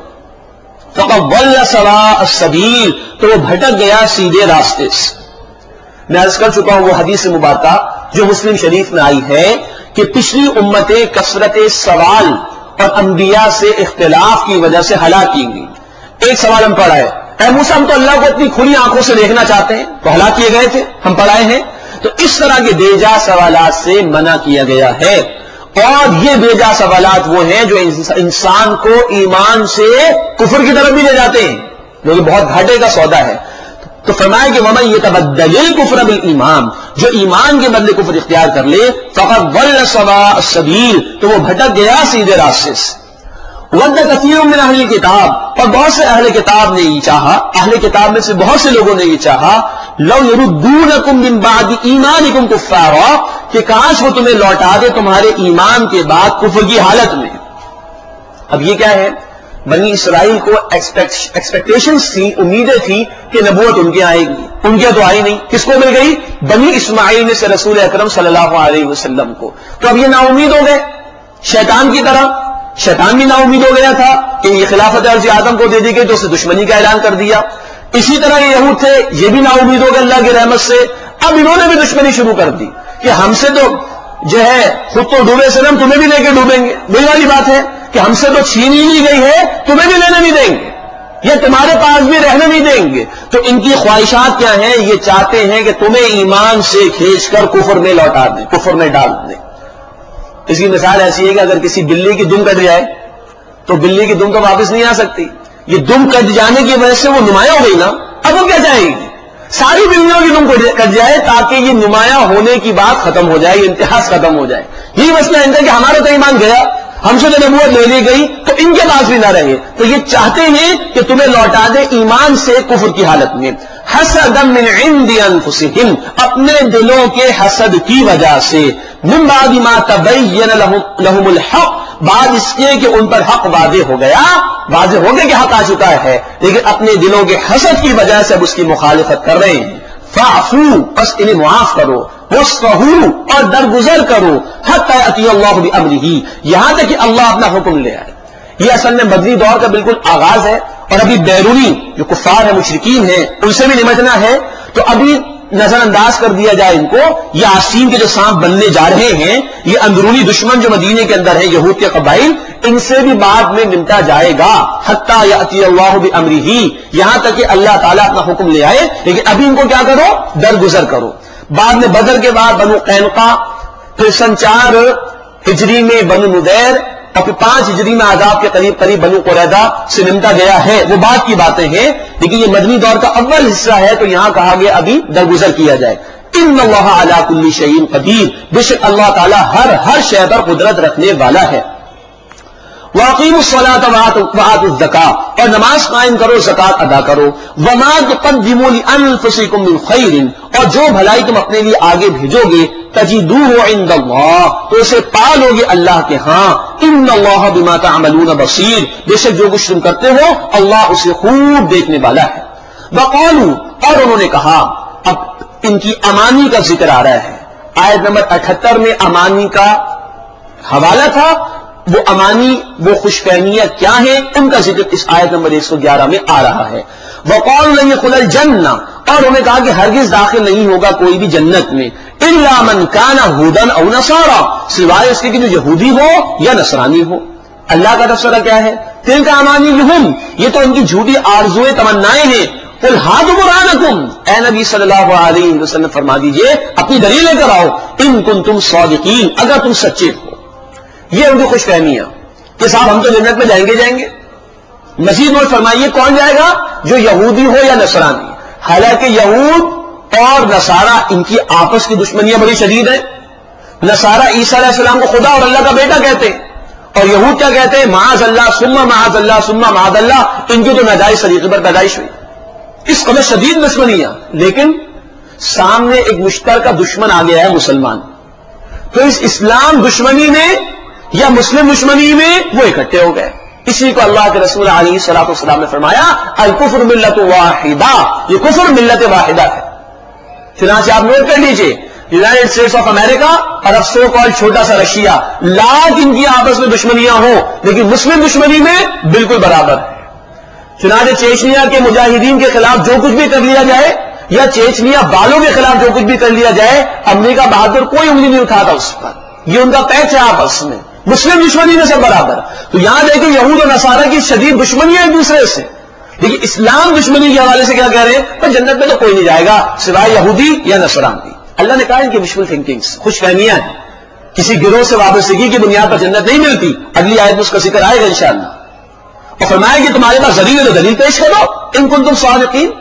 فقد ضل سواء السبیل، تو وہ بھٹک گیا سیدھے راستے سے. میں عرض کر چکا ہوں وہ حدیث مبارکہ جو مسلم شریف میں آئی ہے کہ پچھلی امتیں کثرت سوال اور انبیاء سے اختلاف کی وجہ سے ہلاک کی گئی. ایک سوال ہم پڑھا ہے، اے موسیٰ ہم تو اللہ کو اپنی کھلی آنکھوں سے دیکھنا چاہتے ہیں، تو ہلاک کیے گئے تھے، ہم پڑھائے ہیں. تو اس طرح کے بیجا سوالات سے منع کیا گیا ہے. اور یہ بیجا سوالات وہ ہیں جو انسان کو ایمان سے کفر کی طرف بھی لے جاتے ہیں، جو کہ بہت گھاٹے کا سودا ہے. تو فرمایا کہ ومن يتبدل الكفر بالایمان، جو ایمان کے بدلے کفر اختیار کر لے، فقد ضل سواء السبیل، تو وہ بھٹک گیا سیدھے راستے سے. ود کثیر من اہل کتاب، اور بہت سے اہل کتاب نے یہ چاہا، اہل کتاب میں سے بہت سے لوگوں نے یہ چاہا، لو یردونکم من بعد ایمانکم کفارا، کہ کاش وہ تمہیں لوٹا دے تمہارے ایمان کے بعد کفر کی حالت میں. اب یہ کیا ہے؟ بنی اسرائیل کو ایکسپیکٹیشنز تھی، امیدیں تھی کہ نبوت ان کے آئے گی، ان کے تو آئی نہیں. کس کو مل گئی؟ بنی اسماعیل میں سے رسول اکرم صلی اللہ علیہ وسلم کو. تو اب یہ نا امید ہو گئے شیطان کی طرح. شیطان بھی نا امید ہو گیا تھا کہ یہ خلافت عرض آدم کو دے دی گئی تو اسے دشمنی کا اعلان کر دیا. اسی طرح یہ یہود تھے، یہ بھی نا امید ہو گئے اللہ کی رحمت سے. اب انہوں نے بھی دشمنی شروع کر دی کہ ہم سے تو جو ہے خود تو ڈوبے سنم، تمہیں بھی لے کے ڈوبیں گے. وہی والی بات ہے کہ ہم سے تو چھین ہی نہیں گئی ہے، تمہیں بھی لینے نہیں دیں گے، یہ تمہارے پاس بھی رہنے نہیں دیں گے. تو ان کی خواہشات کیا ہیں؟ یہ چاہتے ہیں کہ تمہیں ایمان سے کھینچ کر کفر میں لوٹا دیں، کفر میں ڈال دیں. اس کی مثال ایسی ہے کہ اگر کسی بلی کی دم کٹ جائے تو بلی کی دم تو واپس نہیں آ سکتی. یہ دم کٹ جانے کی وجہ سے وہ نمایاں ہو گئی نا، اب وہ کیا چاہے گی؟ ساری بلیوں کی دم کٹ جائے تاکہ یہ نمایاں ہونے کی بات ختم ہو جائے، یہ امتیاز ختم ہو جائے. یہی مسئلہ ہے کہ ہمارا تو ایمان گیا، ہم سے جو نبوت لے لی گئی تو ان کے پاس بھی نہ رہے. تو یہ چاہتے ہیں کہ تمہیں لوٹا دے ایمان سے کفر کی حالت میں. حسدا من عند انفسهم، اپنے دلوں کے حسد کی وجہ سے. من بعد ما تبین لهم الحق، بعد اس کے کہ ان پر حق واضح ہو گیا، واضح ہو گیا کہ حق آ چکا ہے، لیکن اپنے دلوں کے حسد کی وجہ سے اب اس کی مخالفت کر رہے ہیں. فاعفو، بس انہیں معاف کرو، واصفحوا، اور درگزر کرو، حتی یأتی اللہ بامرہ، یہاں تک کہ اللہ اپنا حکم لے آئے. یہ اصل میں مدنی دور کا بالکل آغاز ہے، اور ابھی بیرونی جو کفار ہیں، مشرکین ہیں، ان سے بھی نمٹنا ہے. تو ابھی نظر انداز کر دیا جائے ان کو. یہ آسین کے جو سانپ بننے جا رہے ہیں، یہ اندرونی دشمن جو مدینے کے اندر ہے، یہود کے قبائل، ان سے بھی بعد میں نمٹا جائے گا. حتی یأتی اللہ بامرہ، یہاں تک کہ اللہ تعالیٰ اپنا حکم لے آئے. لیکن ابھی ان کو کیا کرو؟ درگزر کرو. بعد میں بدر کے بعد بنو قینقاع، پھر سن 4 ہجری میں بنو نذیر، اور پھر 5 ہجری میں عذاب کے قریب بنو قریظہ سے نمٹا گیا ہے. وہ بات کی باتیں ہیں، لیکن یہ مدنی دور کا اول حصہ ہے، تو یہاں کہا گیا ابھی درگزر کیا جائے. ان اللہ علی کل شیء قدیر، بے شک اللہ تعالیٰ ہر شے پر قدرت رکھنے والا ہے. وَأَقِيمُوا الصَّلَاةَ وَآتُوا الزَّكَاةَ، اور نماز قائم کرو، زکات ادا کرو. وَمَا تُقَدِّمُوا لِأَنفُسِكُم مِّن خَيْرٍ، اور جو بھلائی تم اپنے لیے آگے بھیجو گے، تَجِدُوهُ عِندَ اللَّهِ، تو اسے پالو گے اللہ کے ہاں. إِنَّ اللَّهَ بِمَا تَعْمَلُونَ بَصِيرٌ، بے شک جو کچھ تم کرتے ہو اللہ اسے خوب دیکھنے والا ہے. وَقَالُوا، اور انہوں نے کہا. اب ان کی امانی کا ذکر آ رہا ہے. آیت نمبر 78 میں امانی کا حوالہ تھا. وہ امانی، وہ خوش فہمیاں کیا ہیں، ان کا ذکر اس آیت نمبر 111 میں آ رہا ہے. وَقَالُوا لَن يَدْخُلَ الْجَنَّةَ، اور انہوں نے کہا کہ ہرگز داخل نہیں ہوگا کوئی بھی جنت میں، إِلَّا مَنْ كَانَ هُودًا أَوْ نَصَارَىٰ، سوائے اس کے کہ جو یہودی ہو یا نصرانی ہو. اللہ کا تفسیرہ کیا ہے؟ تِلْكَ أَمَانِيُّهُمْ، یہ تو ان کی جھوٹی آرزوئیں، تمنائیں ہیں. قُلْ هَاتُوا بُرْهَانَكُمْ، اے نبی صلی اللہ علیہ وسلم فرما دیجئے اپنی دلیل لے کر آؤ. إِن كُنتُمْ صَادِقِينَ، اگر تم سچے ہو. یہ ان کی خوش فہمیاں کہ صاحب ہم تو جنت میں جائیں گے. مزید نوٹ فرمائیے کون جائے گا؟ جو یہودی ہو یا نصرانی. حالانکہ یہود اور نصارہ ان کی آپس کی دشمنیاں بڑی شدید ہیں. نصارہ عیسیٰ علیہ السلام کو خدا اور اللہ کا بیٹا کہتے ہیں، اور یہود کیا کہتے ہیں؟ معاذ اللہ ثم معاذ اللہ ثم معاذ اللہ. ان کی تو ناجائز طریقے پر پیدائش ہوئی. اس قدر شدید دشمنیاں، لیکن سامنے ایک مشترکہ دشمن آ گیا ہے مسلمان. تو اس اسلام دشمنی میں یا مسلم دشمنی میں وہ اکٹھے ہو گئے. اسی کو اللہ کے رسول علیہ الصلوۃ والسلام نے فرمایا الکفر ملت واحدہ، یہ کفر ملت واحدہ ہے. چنانچہ آپ نوٹ کر لیجئے یونائٹڈ اسٹیٹس آف امریکہ اور اب سو کال چھوٹا سا رشیا، لاکھ ان کی آپس میں دشمنیاں ہوں لیکن مسلم دشمنی میں بالکل برابر ہے. چنانچہ چیچنیا کے مجاہدین کے خلاف جو کچھ بھی کر لیا جائے یا چیچنیا والوں کے خلاف جو کچھ بھی کر لیا جائے، امریکہ بہادر کوئی انگلی نہیں اٹھاتا اس پر. یہ ان کا پیچ ہے آپس میں، مسلم دشمنی میں سب برابر. تو یہاں دیکھیں یہود اور نصارہ کی شدید دشمنیاں ایک دوسرے سے، لیکن اسلام دشمنی کے حوالے سے کیا کہہ رہے ہیں؟ پر جنت میں تو کوئی نہیں جائے گا سوائے یہودی یا نصرانی. اللہ نے کہا ان کی وشفل تھنکنگز، خوش فہمیاں ہیں، کسی گروہ سے وابستگی کی بنیاد پر جنت نہیں ملتی. اگلی آیت میں اس کا ذکر آئے گا انشاءاللہ. اور فرمایا کہ تمہارے پاس دلیل ہے تو دلیل پیش کرو ان کنتم صادقین.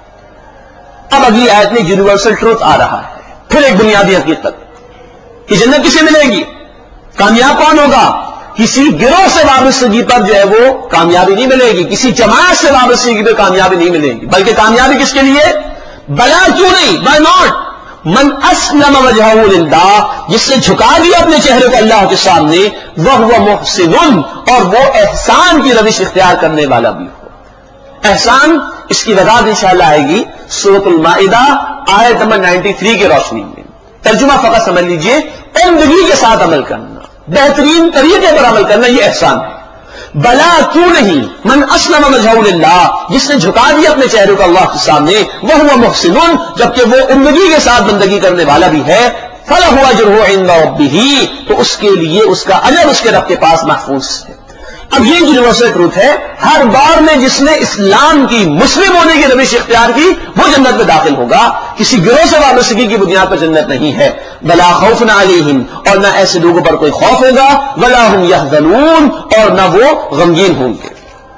اب اگلی آیت میں یونیورسل ٹروتھ آ رہا ہے، پھر ایک بنیادی حقیقت کہ جنت کسے ملے گی، کامیاب کون ہوگا؟ کسی گروہ سے وابستگی پر جو ہے وہ کامیابی نہیں ملے گی، کسی جماعت سے وابستگی پر کامیابی نہیں ملے گی، بلکہ کامیابی کس کے لیے؟ بلا کیوں نہیں، بائی ناٹ من اسلم وجہہ للہ، جس نے جھکا دیا اپنے چہرے کو اللہ کے سامنے، وہو محسن، اور وہ احسان کی روش اختیار کرنے والا بھی ہو. احسان اس کی وضاحت انشاءاللہ آئے گی سورۃ المائدہ آیت نمبر 93 کی روشنی میں. ترجمہ فقط سمجھ لیجئے، عمدگی کے ساتھ عمل کرنا، بہترین طریقے پر عمل کرنا، یہ احسان ہے. بلا کیوں نہیں، من اسلم وجہہ للہ، جس نے جھکا دیا اپنے چہرے کو اللہ کے سامنے، وہو محسن، جبکہ وہ عمدگی کے ساتھ بندگی کرنے والا بھی ہے، فلہ اجرہ عند ربہ، تو اس کے لیے اس کا اجر اس کے رب کے پاس محفوظ ہے. اب یہ یونیورسل ٹروتھ ہے، ہر دور میں جس نے اسلام کی، مسلم ہونے کی روش اختیار کی وہ جنت میں داخل ہوگا، کسی گروہ سے وابستگی کی بنیاد پر جنت نہیں ہے. بلا خوف علیہم، اور نہ ایسے لوگوں پر کوئی خوف ہوگا، ولا هم یحزنون، اور نہ وہ غمگین ہوں گے.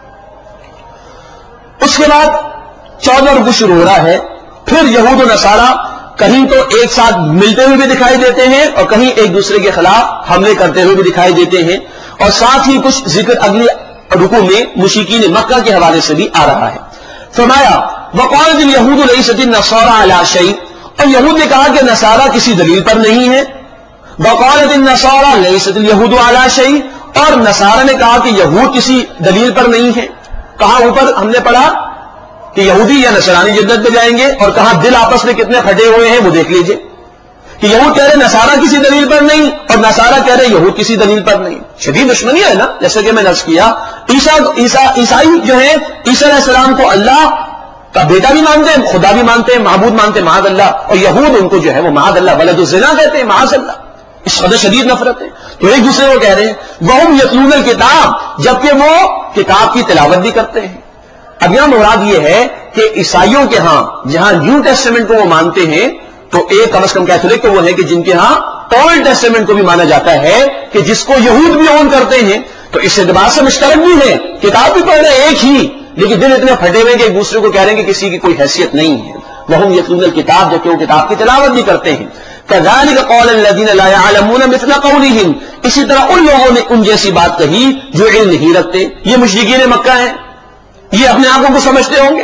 اس کے بعد 14 رکوع شروع ہو رہا ہے. پھر یہود و نصارہ کہیں تو ایک ساتھ ملتے ہوئے بھی دکھائی دیتے ہیں اور کہیں ایک دوسرے کے خلاف حملے کرتے ہوئے بھی دکھائی دیتے ہیں، اور ساتھ ہی کچھ ذکر اگلی رکوع میں مشرکین مکہ کے حوالے سے بھی آ رہا ہے. فرمایا وقالت الیہود لیست النصارى علی شیء، اور یہود نے کہا کہ نصارہ کسی دلیل پر نہیں ہے. وقالت النصارى لیست الیہود علی شیء، اور نصارہ نے کہا کہ یہود کسی دلیل پر نہیں ہے. کہاں اوپر ہم نے پڑھا کہ یہودی یا نصرانی جنت میں جائیں گے، اور کہاں دل آپس میں کتنے پھٹے ہوئے ہیں وہ دیکھ لیجئے کہ یہود کہہ رہے نصارہ کسی دلیل پر نہیں اور نصارہ کہہ رہے یہود کسی دلیل پر نہیں. شدید دشمنی ہے نا. جیسے کہ میں نے عرض کیا عیسائی جو ہیں عیسیٰ علیہ السلام کو اللہ کا بیٹا بھی مانتے ہیں، خدا بھی مانتے ہیں، معبود مانتے ہیں معاذ اللہ، اور یہود ان کو جو ہے وہ معاذ اللہ ولد الزنا کہتے ہیں معاذ اللہ. اس قدر شدید نفرت ہے. تو ایک دوسرے کو کہہ رہے ہیں وہم یتلون الکتاب، جبکہ وہ کتاب کی تلاوت بھی کرتے ہیں. اب یہاں مراد یہ ہے کہ عیسائیوں کے ہاں جہاں نیو ٹیسٹمنٹ کو وہ مانتے ہیں، تو ایک کم از کم کیتھولک تو وہ ہے کہ جن کے ہاں اولڈ ٹیسٹمنٹ کو بھی مانا جاتا ہے کہ جس کو یہود بھی اون کرتے ہیں. تو اس اعتبار سے مشترک بھی ہے، کتاب بھی پڑھ رہے ہیں ایک ہی، لیکن دل اتنے پھٹے ہوئے کہ ایک دوسرے کو کہہ رہے ہیں کہ کسی کی کوئی حیثیت نہیں ہے. وہم یتلون الکتاب، جبکہ وہ کتاب کی تلاوت بھی کرتے ہیں. کذالک قال الذین لا یعلمون مثل قولہم، اسی طرح ان لوگوں نے ان جیسی بات کہی جو علم نہیں رکھتے. یہ مشرکین مکہ ہیں، یہ اپنے آپ کو سمجھتے ہوں گے،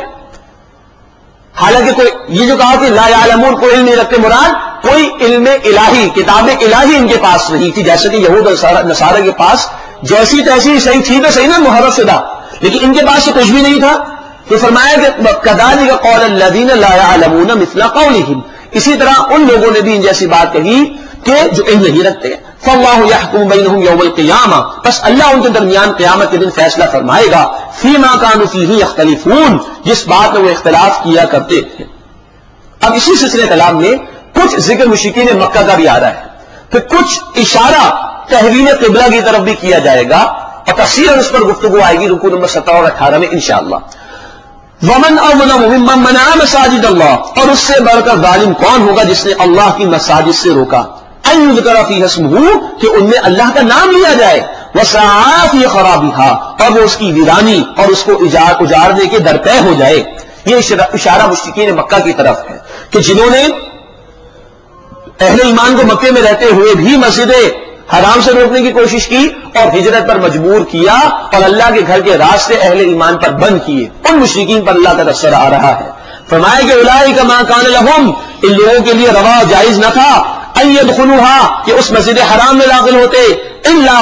حالانکہ کوئی یہ جو کہا کہ لا یعلمون کوئی علم نہیں رکھتے، مراد کوئی علم الہی، کتاب الہی ان کے پاس نہیں تھی. جیسے کہ یہود اور نصارہ کے پاس جیسی تیسی صحیح تھی تو صحیح نا محرف شدہ، لیکن ان کے پاس تو کچھ بھی نہیں تھا. تو فرمایا کہ کذالک قال الذین لا یعلمون مثل قولہم، اسی طرح ان لوگوں نے بھی ان جیسی بات کہی کہ جو علم نہیں رکھتے. فاللہ یحکم بینہم یوم القیامہ، بس اللہ ان کے درمیان قیامت کے دن فیصلہ فرمائے گا. فیما کانوا فیہ یختلفون، جس بات میں وہ اختلاف کیا کرتے تھے. اب اسی سلسلے کلام میں کچھ ذکر مشرکین مکہ کا بھی آ رہا ہے، پھر کچھ اشارہ تحویل قبلہ کی طرف بھی کیا جائے گا، اور تفصیلاً اس پر گفتگو آئے گی رکوع نمبر 17 اور 18 میں انشاءاللہ. ومن اظلم ممن منع مساجد اللہ، اور اس سے بڑھ کر ظالم کون ہوگا جس نے اللہ کی مساجد سے روکا. ان یذکر فیہا اسمہ، کہ ان میں اللہ کا نام لیا جائے. وسعى في خرابها، اور وہ اس کی ویرانی اور اس کو اجارنے کے درپے ہو جائے. یہ اشارہ مشرکین مکہ کی طرف ہے کہ جنہوں نے اہل ایمان کو مکے میں رہتے ہوئے بھی مسجد حرام سے روکنے کی کوشش کی اور ہجرت پر مجبور کیا اور اللہ کے گھر کے راستے اہل ایمان پر بند کیے، ان مشرکین پر اللہ کا تبصرہ آ رہا ہے. فرمایا کہ اولئک ما کان لهم، ان لوگوں کے لیے روا جائز نہ تھا ان يدخلوها، کہ اس مسجد حرام میں داخل ہوتے، الا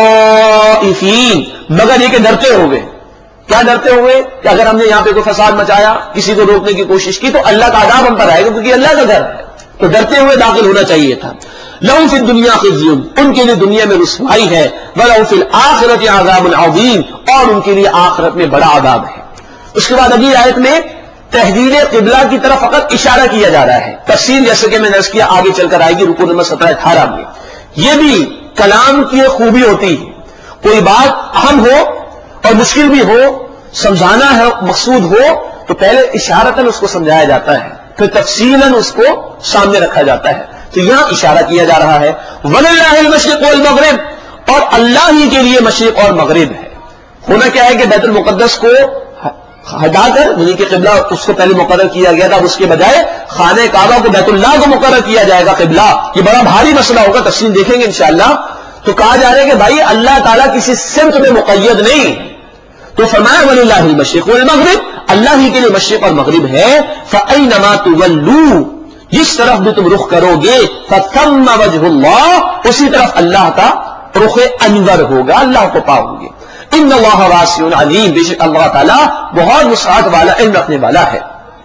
خائفین، مگر یہ کہ ڈرتے ہوئے. کیا ڈرتے ہوئے؟ کہ اگر ہم نے یہاں پہ کوئی فساد مچایا، کسی کو روکنے کی کوشش کی تو اللہ کا عذاب ہم پر آئے گا، کیونکہ اللہ کا گھر ہے. تو ڈرتے ہوئے داخل ہونا چاہیے تھا. لہم فی الدنیا خزی، ان کے لیے دنیا میں رسوائی ہے، ولہم فی الآخرۃ عذاب عظیم، اور ان کے لیے آخرت میں بڑا عذاب ہے. اس کے بعد اگلی آیت میں تحویل قبلہ کی طرف فقط اشارہ کیا جا رہا ہے. تفصیل جیسے کہ میں نے عرض کیا آگے چل کر آئے گی رکوع نمبر 17-18 میں. یہ بھی کلام کی ایک خوبی ہوتی ہے، کوئی بات اہم ہو اور مشکل بھی ہو، سمجھانا ہے مقصود ہو تو پہلے اشارتاً اس کو سمجھایا جاتا ہے، پھر تفصیلاً اس کو سامنے رکھا جاتا ہے. تو یہاں اشارہ کیا جا رہا ہے وَلِلَّهِ الْمَشْرِقُ وَالْمَغْرِبُ، اور اللہ ہی کے لیے مشرق اور مغرب ہے. ہونا کیا ہے کہ بیت المقدس کو ہٹا کر یعنی کہ قبلہ اس کو پہلے مقرر کیا گیا تھا، اب اس کے بجائے خانہ کعبہ کو بیت اللہ کو مقرر کیا جائے گا قبلہ. یہ بڑا بھاری مسئلہ ہوگا، تفصیل دیکھیں گے انشاءاللہ. تو کہا جا رہا ہے کہ بھائی اللہ تعالیٰ کسی سمت میں مقید نہیں، تو فرمایا وَلِلَّهِ الْمَشْرِقُ وَالْمَغْرِبُ، اللہ ہی کے لیے مشرق اور مغرب ہے. فَأَيْنَمَا تُوَلُّوا، جس طرف بھی تم رخ کرو گے، فَثَمَّ وَجْهُ اللَّهِ، اسی طرف اللہ کا رخ انور ہوگا، اللہ کو پاؤ گے. ان اللہ واسع علیم، بے شک اللہ تعالیٰ بہت وسعت والا علم رکھنے والا ہے.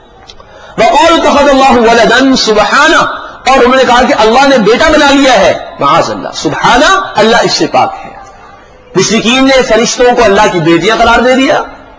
وقالوا اتخذ اللہ ولدا سبحانہ، اور انہوں نے کہا کہ اللہ نے بیٹا بنا لیا ہے، معاذ اللہ، سبحانہ، اللہ اس سے پاک ہے. مشرکین نے فرشتوں کو اللہ کی بیٹیاں قرار دے دیا،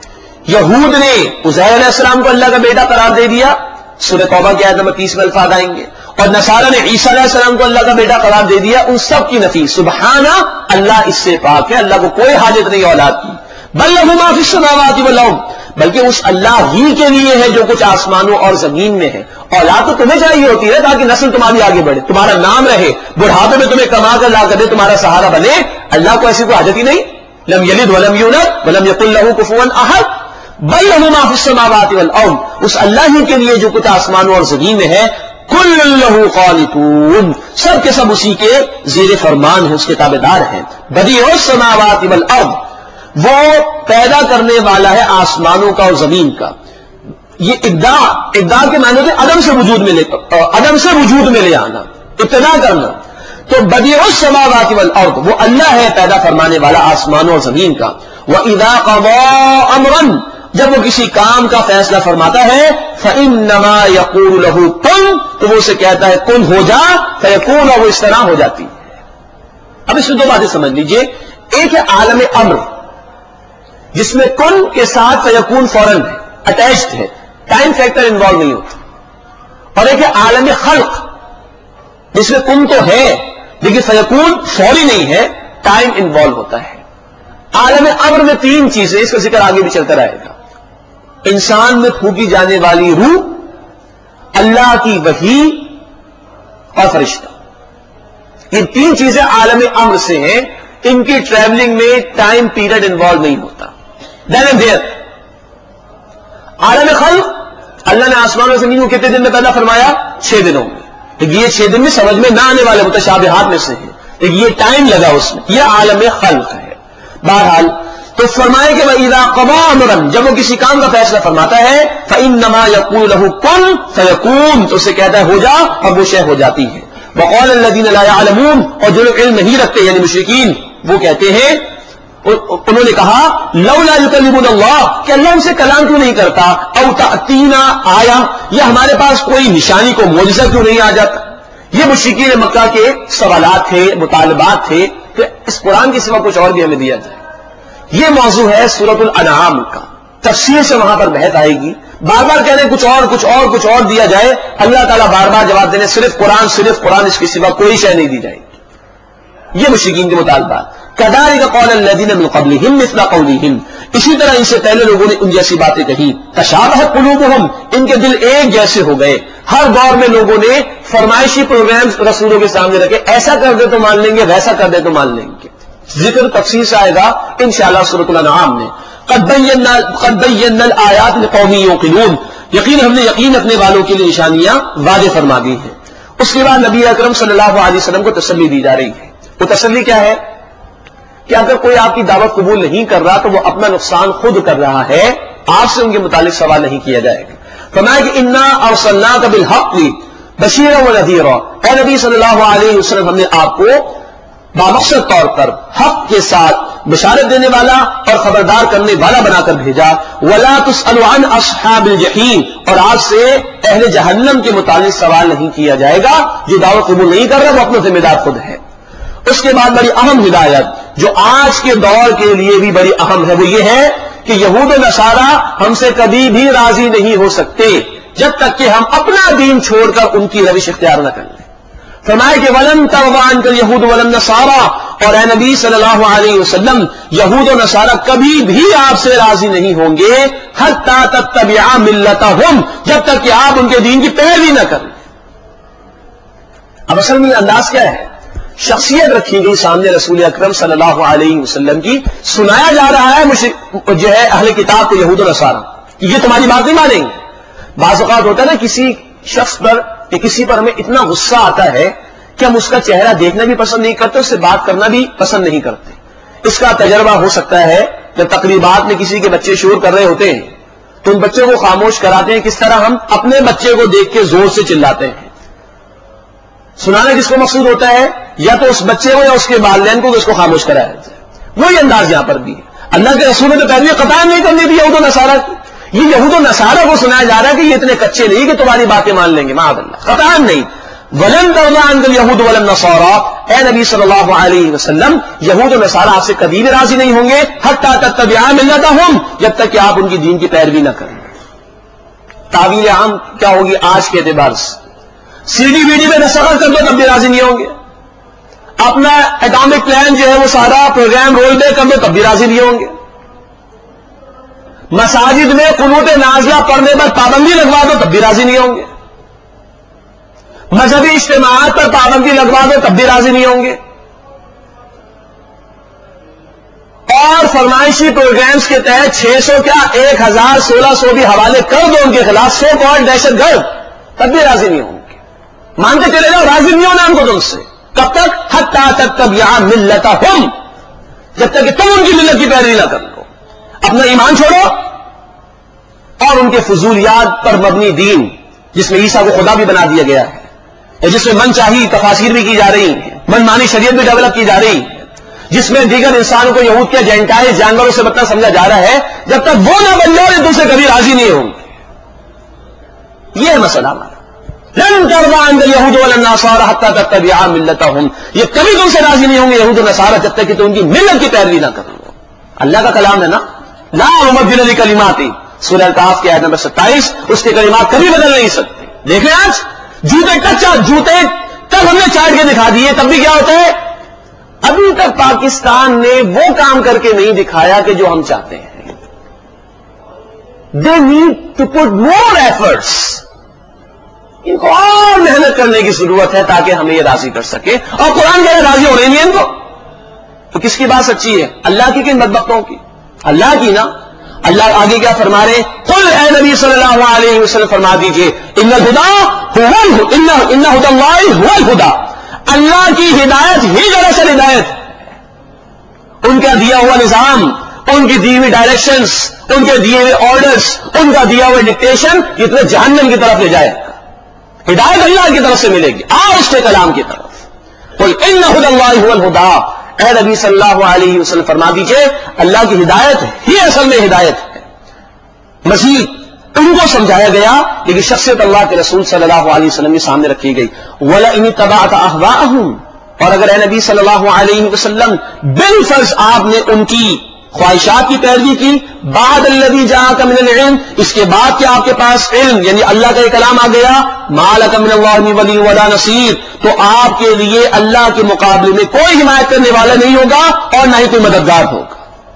یہود نے عزیر علیہ السلام کو اللہ کا بیٹا قرار دے دیا، سورہ توبہ کی آیت نمبر 30 میں الفاظ آئیں گے، اور نصارہ نے عیسیٰ علیہ السلام کو اللہ کا بیٹا قرار دے دیا. ان سب کی نفی، سبحانہ، اللہ اس سے پاک ہے، اللہ کو کوئی حاجت نہیں اولاد کی. بل لہ ما فی السماوات والارض، بلکہ اس اللہ ہی کے لیے ہے جو کچھ آسمانوں اور زمین میں ہے. اولاد تو تمہیں چاہیے ہوتی ہے تاکہ نسل تمہاری آگے بڑھے، تمہارا نام رہے، بڑھاپے میں تمہیں کما کر لا کر دے، تمہارا سہارا بنے. اللہ کو ایسی کوئی حاجت ہی نہیں. لم یلد ولم یولد ولم یکن لہ کفوا احد. بل لہ ما فی السماوات والارض، اس اللہ ہی کے لیے جو کچھ آسمانوں اور زمین میں ہے. کل لہ قانتون، سب کے سب اسی کے زیر فرمان ہیں، اس کے تابع دار ہیں. بدیع السماوات والارض، وہ پیدا کرنے والا ہے آسمانوں کا اور زمین کا. یہ ابداع کے معنی ہے عدم سے وجود میں لے آنا، ابتدا کرنا. تو بدیع السماوات والارض، وہ اللہ ہے پیدا فرمانے والا آسمانوں اور زمین کا. وَإِذَا قَضَىٰ أَمْرًا، جب وہ کسی کام کا فیصلہ فرماتا ہے، فَإِنَّمَا يَقُولُ لَهُ كُن، تو وہ اسے کہتا ہے کن ہو جا، فَيَكُونُ، اور وہ اس طرح ہو جاتی ہے. اب اس میں دو باتیں سمجھ لیجئے. ایک ہے عالم امر جس میں کن کے ساتھ فیکون فوراً ہے، اٹیچڈ ہے، ٹائم فیکٹر انوالو نہیں ہوتا. اور ایک ہے عالم خلق جس میں کن تو ہے لیکن فیکون فوری نہیں ہے، ٹائم انوالو ہوتا ہے. عالم امر میں تین چیزیں، اس کا ذکر آگے بھی چلتا رہے گا. انسان میں پھونکی جانے والی روح، اللہ کی وحی اور فرشتہ، یہ تین چیزیں عالم امر سے ہیں. ان کی ٹریولنگ میں ٹائم پیریڈ انوالو نہیں ہوتا. دین اینڈ دیئر. عالم خلق، اللہ نے آسمان اور زمین کو کتنے دن میں پیدا فرمایا؟ 6 دنوں میں. یہ 6 دن میں سمجھ میں نہ آنے والے متشابہات میں سے ہیں، لیکن یہ ٹائم لگا اس میں، یہ عالم خلق ہے. بہرحال تو فرمائے کہ وَإِذَا قَضَىٰ أَمْرًا، جب وہ کسی کام کا فیصلہ فرماتا ہے، فَإِنَّمَا يَقُولُ لَهُ كُن فَيَكُونُ، تو اسے کہتا ہے ہو جا، اور وہ شے ہو جاتی ہے. وَقَالَ الَّذِينَ لَا يَعْلَمُونَ، اور جو لوگ علم نہیں رکھتے یعنی مشرکین، وہ کہتے ہیں، انہوں نے کہا لولا یکلمنا اللہ، کہ اللہ ہم سے کلام کیوں نہیں کرتا، او تأتینا آیا، یا ہمارے پاس کوئی نشانی کو معجزہ کیوں نہیں آ جاتا. یہ مشرکین مکہ کے سوالات تھے، مطالبات تھے کہ اس قرآن کے سوا کچھ اور بھی ہمیں دیا جائے. یہ موضوع ہے سورۃ الانعام کا، تفصیل سے وہاں پر بحث آئے گی. بار بار کہہ رہے کچھ اور دیا جائے، اللہ تعالیٰ بار بار جواب دینے صرف قرآن، اس کے سوا کوئی شے نہیں دی جائے گی. یہ مشرکین کے مطالبات. كذلك قال الذين من قبلهم مثل قولهم، اسی طرح ان سے پہلے لوگوں نے ان جیسی باتیں کہی. تشابہت قلوبهم، ان کے دل ایک جیسے ہو گئے. ہر دور میں لوگوں نے فرمائشی پروگرامز رسولوں کے سامنے رکھے، ایسا کر دے تو مان لیں گے، ویسا کر دے تو مان لیں گے. ذکر تفصیل سے آئے گا انشاءاللہ سورۃ الانعام میں. قد بینا الآیات لقوم یوقنون، یقین ہم نے یقین رکھنے والوں کے لیے نشانیاں واضح فرما دی ہیں. اس کے بعد نبی اکرم صلی اللہ علیہ وسلم کو تسلی دی جا رہی ہے. وہ تسلی کیا ہے کہ اگر کوئی آپ کی دعوت قبول نہیں کر رہا تو وہ اپنا نقصان خود کر رہا ہے، آپ سے ان کے متعلق سوال نہیں کیا جائے گا. فرمایا کہ انا ارسلناک بالحق بشیرا ونذیرا، اے نبی صلی اللہ علیہ وسلم ہم نے آپ کو بامقصد طور پر حق کے ساتھ بشارت دینے والا اور خبردار کرنے والا بنا کر بھیجا. ولا تسأل عن اصحاب الجحیم، اور آج سے اہل جہنم کے متعلق سوال نہیں کیا جائے گا. جو دعوت قبول نہیں کر رہا وہ اپنا ذمہ دار خود ہے. اس کے بعد بڑی اہم ہدایت جو آج کے دور کے لیے بھی بڑی اہم ہے وہ یہ ہے کہ یہود و نصارہ ہم سے کبھی بھی راضی نہیں ہو سکتے جب تک کہ ہم اپنا دین چھوڑ کر ان کی روش اختیار نہ کر لیں. فرمایا کہ ولن ترضى عنك اليهود ولا النصارى، اور اے نبی صلی اللہ علیہ وسلم یہود و نصارہ کبھی بھی آپ سے راضی نہیں ہوں گے حتى تتبع ملتهم، جب تک کہ آپ ان کے دین کی پیروی نہ کریں. اب اصل میں انداز کیا ہے؟ شخصیت رکھی گئی سامنے رسول اکرم صلی اللہ علیہ وسلم کی، سنایا جا رہا ہے جو ہے اہل کتاب کو یہود و نصارہ کہ یہ تمہاری بات نہیں مانیں گے. بعض اوقات ہوتا ہے نا کسی شخص پر کہ کسی پر ہمیں اتنا غصہ آتا ہے کہ ہم اس کا چہرہ دیکھنا بھی پسند نہیں کرتے، اس سے بات کرنا بھی پسند نہیں کرتے. اس کا تجربہ ہو سکتا ہے جب تقریبات میں کسی کے بچے شور کر رہے ہوتے ہیں تو ان بچوں کو خاموش کراتے ہیں. کس طرح ہم اپنے بچے کو دیکھ کے زور سے چلاتے ہیں. سنانا کس کو مقصود ہوتا ہے؟ یا تو اس بچے کو یا اس کے والدین کو اس کو خاموش کرایا جائے. وہی انداز یہاں پر بھی ہے. اللہ کے رسول نے تو پیروی قطعا نہیں کرنے دی یہود و نصارہ کی. یہ یہود و نصارہ کو سنایا جا رہا ہے کہ یہ اتنے کچے نہیں کہ تمہاری باتیں مان لیں گے، معاذ اللہ، قطعا نہیں. ولن ترضى عنك اليهود ولا النصارى، اے نبی صلی اللہ علیہ وسلم یہود و نصارہ آپ سے کبھی بھی راضی نہیں ہوں گے حتى تتبع ملتهم، جب تک کہ آپ ان کی دین کی پیروی نہ کریں. تعویل عام کیا ہوگی آج کے اعتبار سے؟ سی ڈی وی ڈی میں دستخط کر دو تب بھی راضی نہیں ہوں گے. اپنا اٹامک پلان جو ہے وہ سارا پروگرام رول دے کر دو تب بھی راضی نہیں ہوں گے. مساجد میں قنوت نازلہ پڑھنے پر پابندی لگوا دو تب بھی راضی نہیں ہوں گے. مذہبی اجتماعات پر پابندی لگوا دو تب بھی راضی نہیں ہوں گے. اور فرمائشی پروگرامز کے تحت 600 کیا 1000 1600 بھی حوالے کر دو ان کے خلاف، سو کالڈ دہشت گرد، تب بھی راضی نہیں ہوں گے. مان کے چلے جاؤ راضی نہیں ہونا ان کو تم سے. کب تک؟ حتى تتبع ملتهم، جب تک کہ تم ان کی ملت کی پیروی نہ کر لو. اپنا ایمان چھوڑو اور ان کے فضولیات پر مبنی دین جس میں عیسیٰ کو خدا بھی بنا دیا گیا ہے، جس میں من چاہی تفاسیر بھی کی جا رہی ہیں، من مانی شریعت بھی ڈیولپ کی جا رہی ہے، جس میں دیگر انسانوں کو یہود کے جینٹائل جانوروں سے بدتر سمجھا جا رہا ہے، جب تک وہ نہ بن جاؤ تم سے کبھی راضی نہیں ہوں گے. یہ ہے مسئلہ ہمارا. لن ترضى عنك اليهود ولا النصارى حتى تتبع ملتهم، یہ کبھی تم سے راضی نہیں ہوں گے یہود و نصارہ جب تک کہ تم ان کی ملت کی پیروی نہ کرو. اللہ کا کلام ہے نا، لا مبدل لکلمات، سورہ الکہف کی آیت نمبر 27، اس کے کلمات کبھی بدل نہیں سکتے. دیکھیں آج جوتے تب ہم نے چاٹ کے دکھا دیے، تب بھی کیا ہوتا ہے؟ ابھی تک پاکستان نے وہ کام کر کے نہیں دکھایا کہ جو ہم چاہتے ہیں. They need to put more efforts, ان کو اور محنت کرنے کی ضرورت ہے تاکہ ہمیں یہ راضی کر سکے. اور قرآن کہہ رہے راضی ہونے نہیں ان کو، تو کس کی بات سچی ہے؟ اللہ کی کن بدبختوں کی؟ اللہ کی نا. اللہ آگے کیا فرما رہے؟ قل اے نبی صلی اللہ علیہ وسلم فرما دیجئے ان هدى الله هو الهدى، اللہ کی ہدایت ہی دراصل ہدایت ہے. ان کا دیا ہوا نظام، ان کی دی ہوئی ڈائریکشنز، ان کے دیے ہوئے آرڈرز، ان کا دیا ہوا ڈکٹیشن یہ تمہیں جہنم کی طرف لے جائے گا. ہدایت اللہ کی طرف سے ملے گی، آؤ اس کے کلام کی طرف. قل ان هدى الله هو الهدى، اے نبی صلی اللہ علیہ وسلم فرما دیجئے اللہ کی ہدایت ہی اصل میں ہدایت ہے. مزید ان کو سمجھایا گیا لیکن شخصیت اللہ کے رسول صلی اللہ علیہ وسلم کے سامنے رکھی گئی. وَلَئِنِ اتَّبَعْتَ أَهْوَاءَهُمْ، اور اگر اے نبی صلی اللہ علیہ وسلم بالفرض آپ نے ان کی خواہشات کی پیروی کی، بعد الذی جاءک من العلم، اس کے بعد کہ آپ کے پاس علم یعنی اللہ کا یہ کلام آ گیا، ما لک من اللہ من ولی ولا نصیر، تو آپ کے لیے اللہ کے مقابلے میں کوئی حمایت کرنے والا نہیں ہوگا اور نہ ہی کوئی مددگار ہوگا.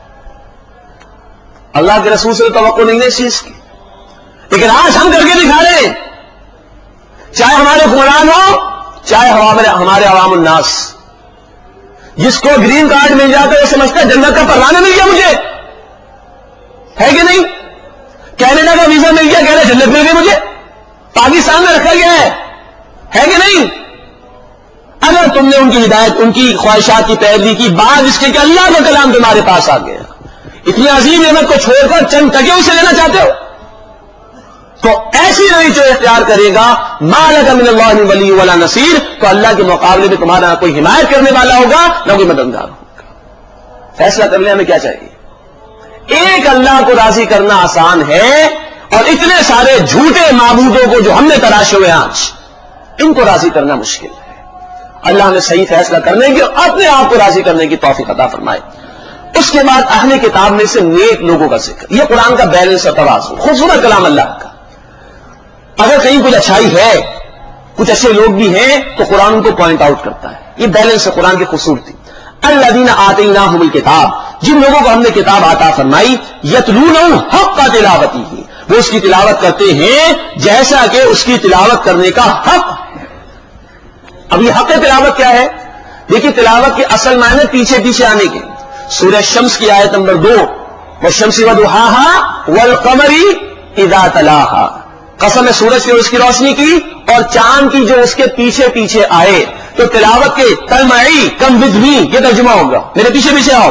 اللہ کے رسول سے توقع نہیں ہے اس چیز کی، لیکن آج ہم کر کے دکھا رہے ہیں، چاہے ہمارے حکمران ہو چاہے ہمارے عوام الناس. جس کو گرین کارڈ مل جاتا ہے وہ سمجھتا ہے جنت کا پروانہ مل گیا مجھے، ہے کہ نہیں؟ کینیڈا کا ویزا مل گیا، کہہ رہے جنت مل گئی مجھے، پاکستان میں رکھا گیا ہے کہ نہیں؟ اگر تم نے ان کی ہدایت، ان کی خواہشات کی پیروی کی، بعد اس کے کہ اللہ کا کلام تمہارے پاس آ گیا، اتنی عظیم نعمت کو چھوڑ کر چند ٹکے اسے لینا چاہتے ہو، تو ایسی روی جو اختیار کرے گا ما لک من اللہ من ولی ولا نصیر، تو اللہ کے مقابلے میں تمہارا نہ کوئی حمایت کرنے والا ہوگا نہ کوئی مددگار ہوگا۔ فیصلہ کرنے ہمیں کیا چاہیے؟ ایک اللہ کو راضی کرنا آسان ہے، اور اتنے سارے جھوٹے معبودوں کو جو ہم نے تراشے ہوئے آج، ان کو راضی کرنا مشکل ہے۔ اللہ ہمیں صحیح فیصلہ کرنے کی اور اپنے آپ کو راضی کرنے کی توفیق عطا فرمائے۔ اس کے بعد اہل کتاب میں سے نیک لوگوں کا ذکر، یہ قرآن کا بیلنس اور توازن، خوبصورت کلام اللہ کا۔ اگر کہیں کچھ اچھائی ہے، کچھ اچھے لوگ بھی ہیں، تو قرآن ان کو پوائنٹ آؤٹ کرتا ہے، یہ بیلنس ہے قرآن کی خوبصورتی۔ الذین آتیناہم الکتاب، جن لوگوں کو ہم نے کتاب عطا فرمائی، یتلونہ حق تلاوتہ، وہ اس کی تلاوت کرتے ہیں جیسا کہ اس کی تلاوت کرنے کا حق ہے۔ اب یہ حق تلاوت کیا ہے؟ دیکھیے تلاوت کے اصل معنی پیچھے پیچھے آنے کے۔ سورہ شمس کی آیت نمبر 2، والشمس وضحاها والقمر اذا تلاها، قسم ہے سورج کی اور اس کی روشنی کی اور چاند کی جو اس کے پیچھے پیچھے آئے، تو تلاوت کے تلمعی کم ود می، یہ ترجمہ ہوگا میرے پیچھے پیچھے آؤ،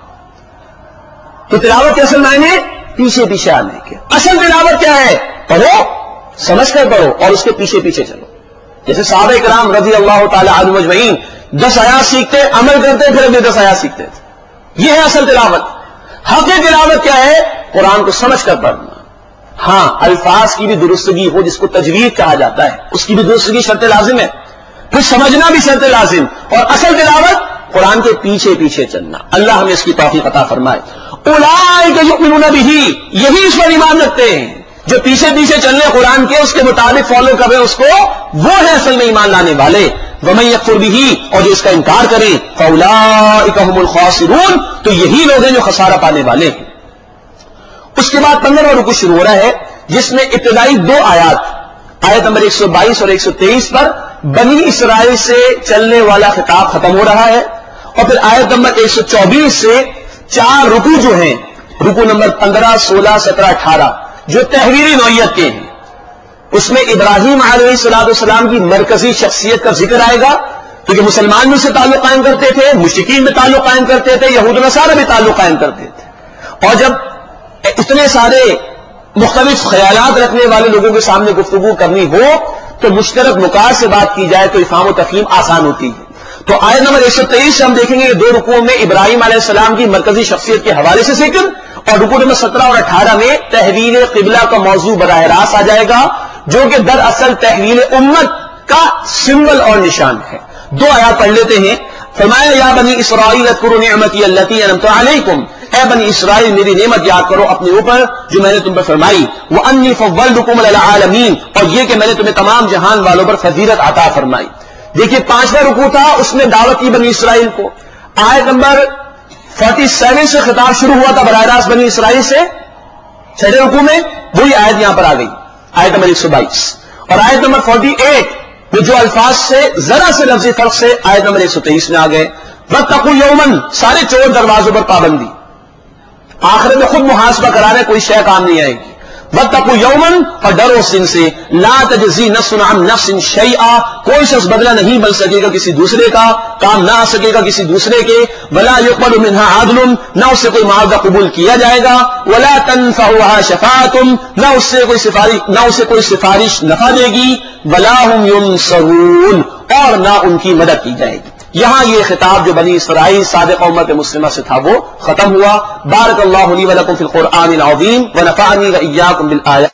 تو تلاوت کے اصل معنی پیچھے پیچھے آنے کے۔ اصل تلاوت کیا ہے؟ پڑھو، سمجھ کر پڑھو اور اس کے پیچھے پیچھے چلو۔ جیسے صحابہ کرام رضی اللہ تعالی عنہم اجمعین 10 آیات سیکھتے، عمل کرتے، پھر اگلے 10 آیات سیکھتے تھے، یہ ہے اصل تلاوت۔ حق تلاوت کیا ہے؟ قرآن کو سمجھ کر پڑھنا، ہاں الفاظ کی بھی درستگی ہو، جس کو تجوید کہا جاتا ہے، اس کی بھی درستگی شرط لازم ہے، پھر سمجھنا بھی شرط لازم، اور اصل تلاوت قرآن کے پیچھے پیچھے چلنا۔ اللہ ہمیں اس کی توفیق عطا فرمائے۔ اولئک یؤمنون بہ، یہی اس پر ایمان رکھتے ہیں جو پیچھے پیچھے چلنے قرآن کے، اس کے مطابق فالو کریں اس کو، وہ ہے اصل میں ایمان لانے والے۔ ومن یکفر بہ، اور جو اس کا انکار کریں، فاولئک هم الخاسرون، تو یہی لوگ ہیں جو خسارہ پانے والے ہیں۔ اس کے بعد 15واں رکوع شروع ہو رہا ہے، جس میں ابتدائی 2 آیات، آیت نمبر 122 اور 123 پر بنی اسرائیل سے چلنے والا خطاب ختم ہو رہا ہے، اور پھر آیت نمبر 124 سے 4 رکوع جو ہیں، رکوع نمبر 15، 16، 17، 18، جو تحریری نوعیت کے ہیں، اس میں ابراہیم علیہ السلام کی مرکزی شخصیت کا ذکر آئے گا، کیونکہ مسلمان بھی سے تعلق قائم کرتے تھے، مشرکین میں تعلق قائم کرتے تھے، یہود و نصارہ بھی تعلق قائم کرتے تھے، اور جب اتنے سارے مختلف خیالات رکھنے والے لوگوں کے سامنے گفتگو کرنی ہو تو مشترک نکات سے بات کی جائے تو افہام و تفہیم آسان ہوتی ہے۔ تو آیت نمبر 123 سے ہم دیکھیں گے کہ 2 رکوعوں میں ابراہیم علیہ السلام کی مرکزی شخصیت کے حوالے سے ذکر، اور رکوع نمبر 17 اور 18 میں تحویل قبلہ کا موضوع براہ راست آ جائے گا، جو کہ دراصل تحویل امت کا سمبل اور نشان ہے۔ 2 آیات پڑھ لیتے ہیں۔ فرمایا یا بنی اسرائیل اذکروا نعمتی التی انعمت علیکم، اے بنی اسرائیل میری نعمت یاد کرو اپنے اوپر جو میں نے تم پر فرمائی، وانی فضلتکم علی العالمین، اور یہ کہ میں نے تمہیں تمام جہان والوں پر فضیلت عطا فرمائی۔ دیکھیے 5واں رکوع تھا، اس میں دعوت کی بنی اسرائیل کو، آیت نمبر 47 سے خطاب شروع ہوا تھا براہ راست بنی اسرائیل سے، 6 رکوع میں وہی آیت یہاں پر آ گئی، آیت نمبر 122، اور آیت نمبر 48 وہ جو الفاظ سے ذرا سے لفظی فرق سے آیت نمبر 123 میں آ گئے۔ واتقوا یوما، سارے چور دروازوں پر پابندی، آخرت میں خود محاسبہ کرانے کوئی شے کام نہیں آئے گی۔ واتقوا یوما، اور ڈرو اس دن سے، لا تجزی نفس عن نفس شیئا، کوئی شخص بدلہ نہیں بن سکے گا کسی دوسرے کا، کام نہ آ سکے گا کسی دوسرے کے، ولا يقبل منها عدل، نہ اس سے کوئی معاوضہ قبول کیا جائے گا، ولا تنفعها شفاعۃ، نہ اسے کوئی سفارش نفع دے گی، ولا هم ينصرون، اور نہ ان کی مدد کی جائے گی۔ یہاں یہ خطاب جو بنی اسرائیل سابق امت مسلمہ سے تھا وہ ختم ہوا۔ بارک اللہ لی ولکم فی القرآن العظیم ونفعنی وإیاکم بالآیات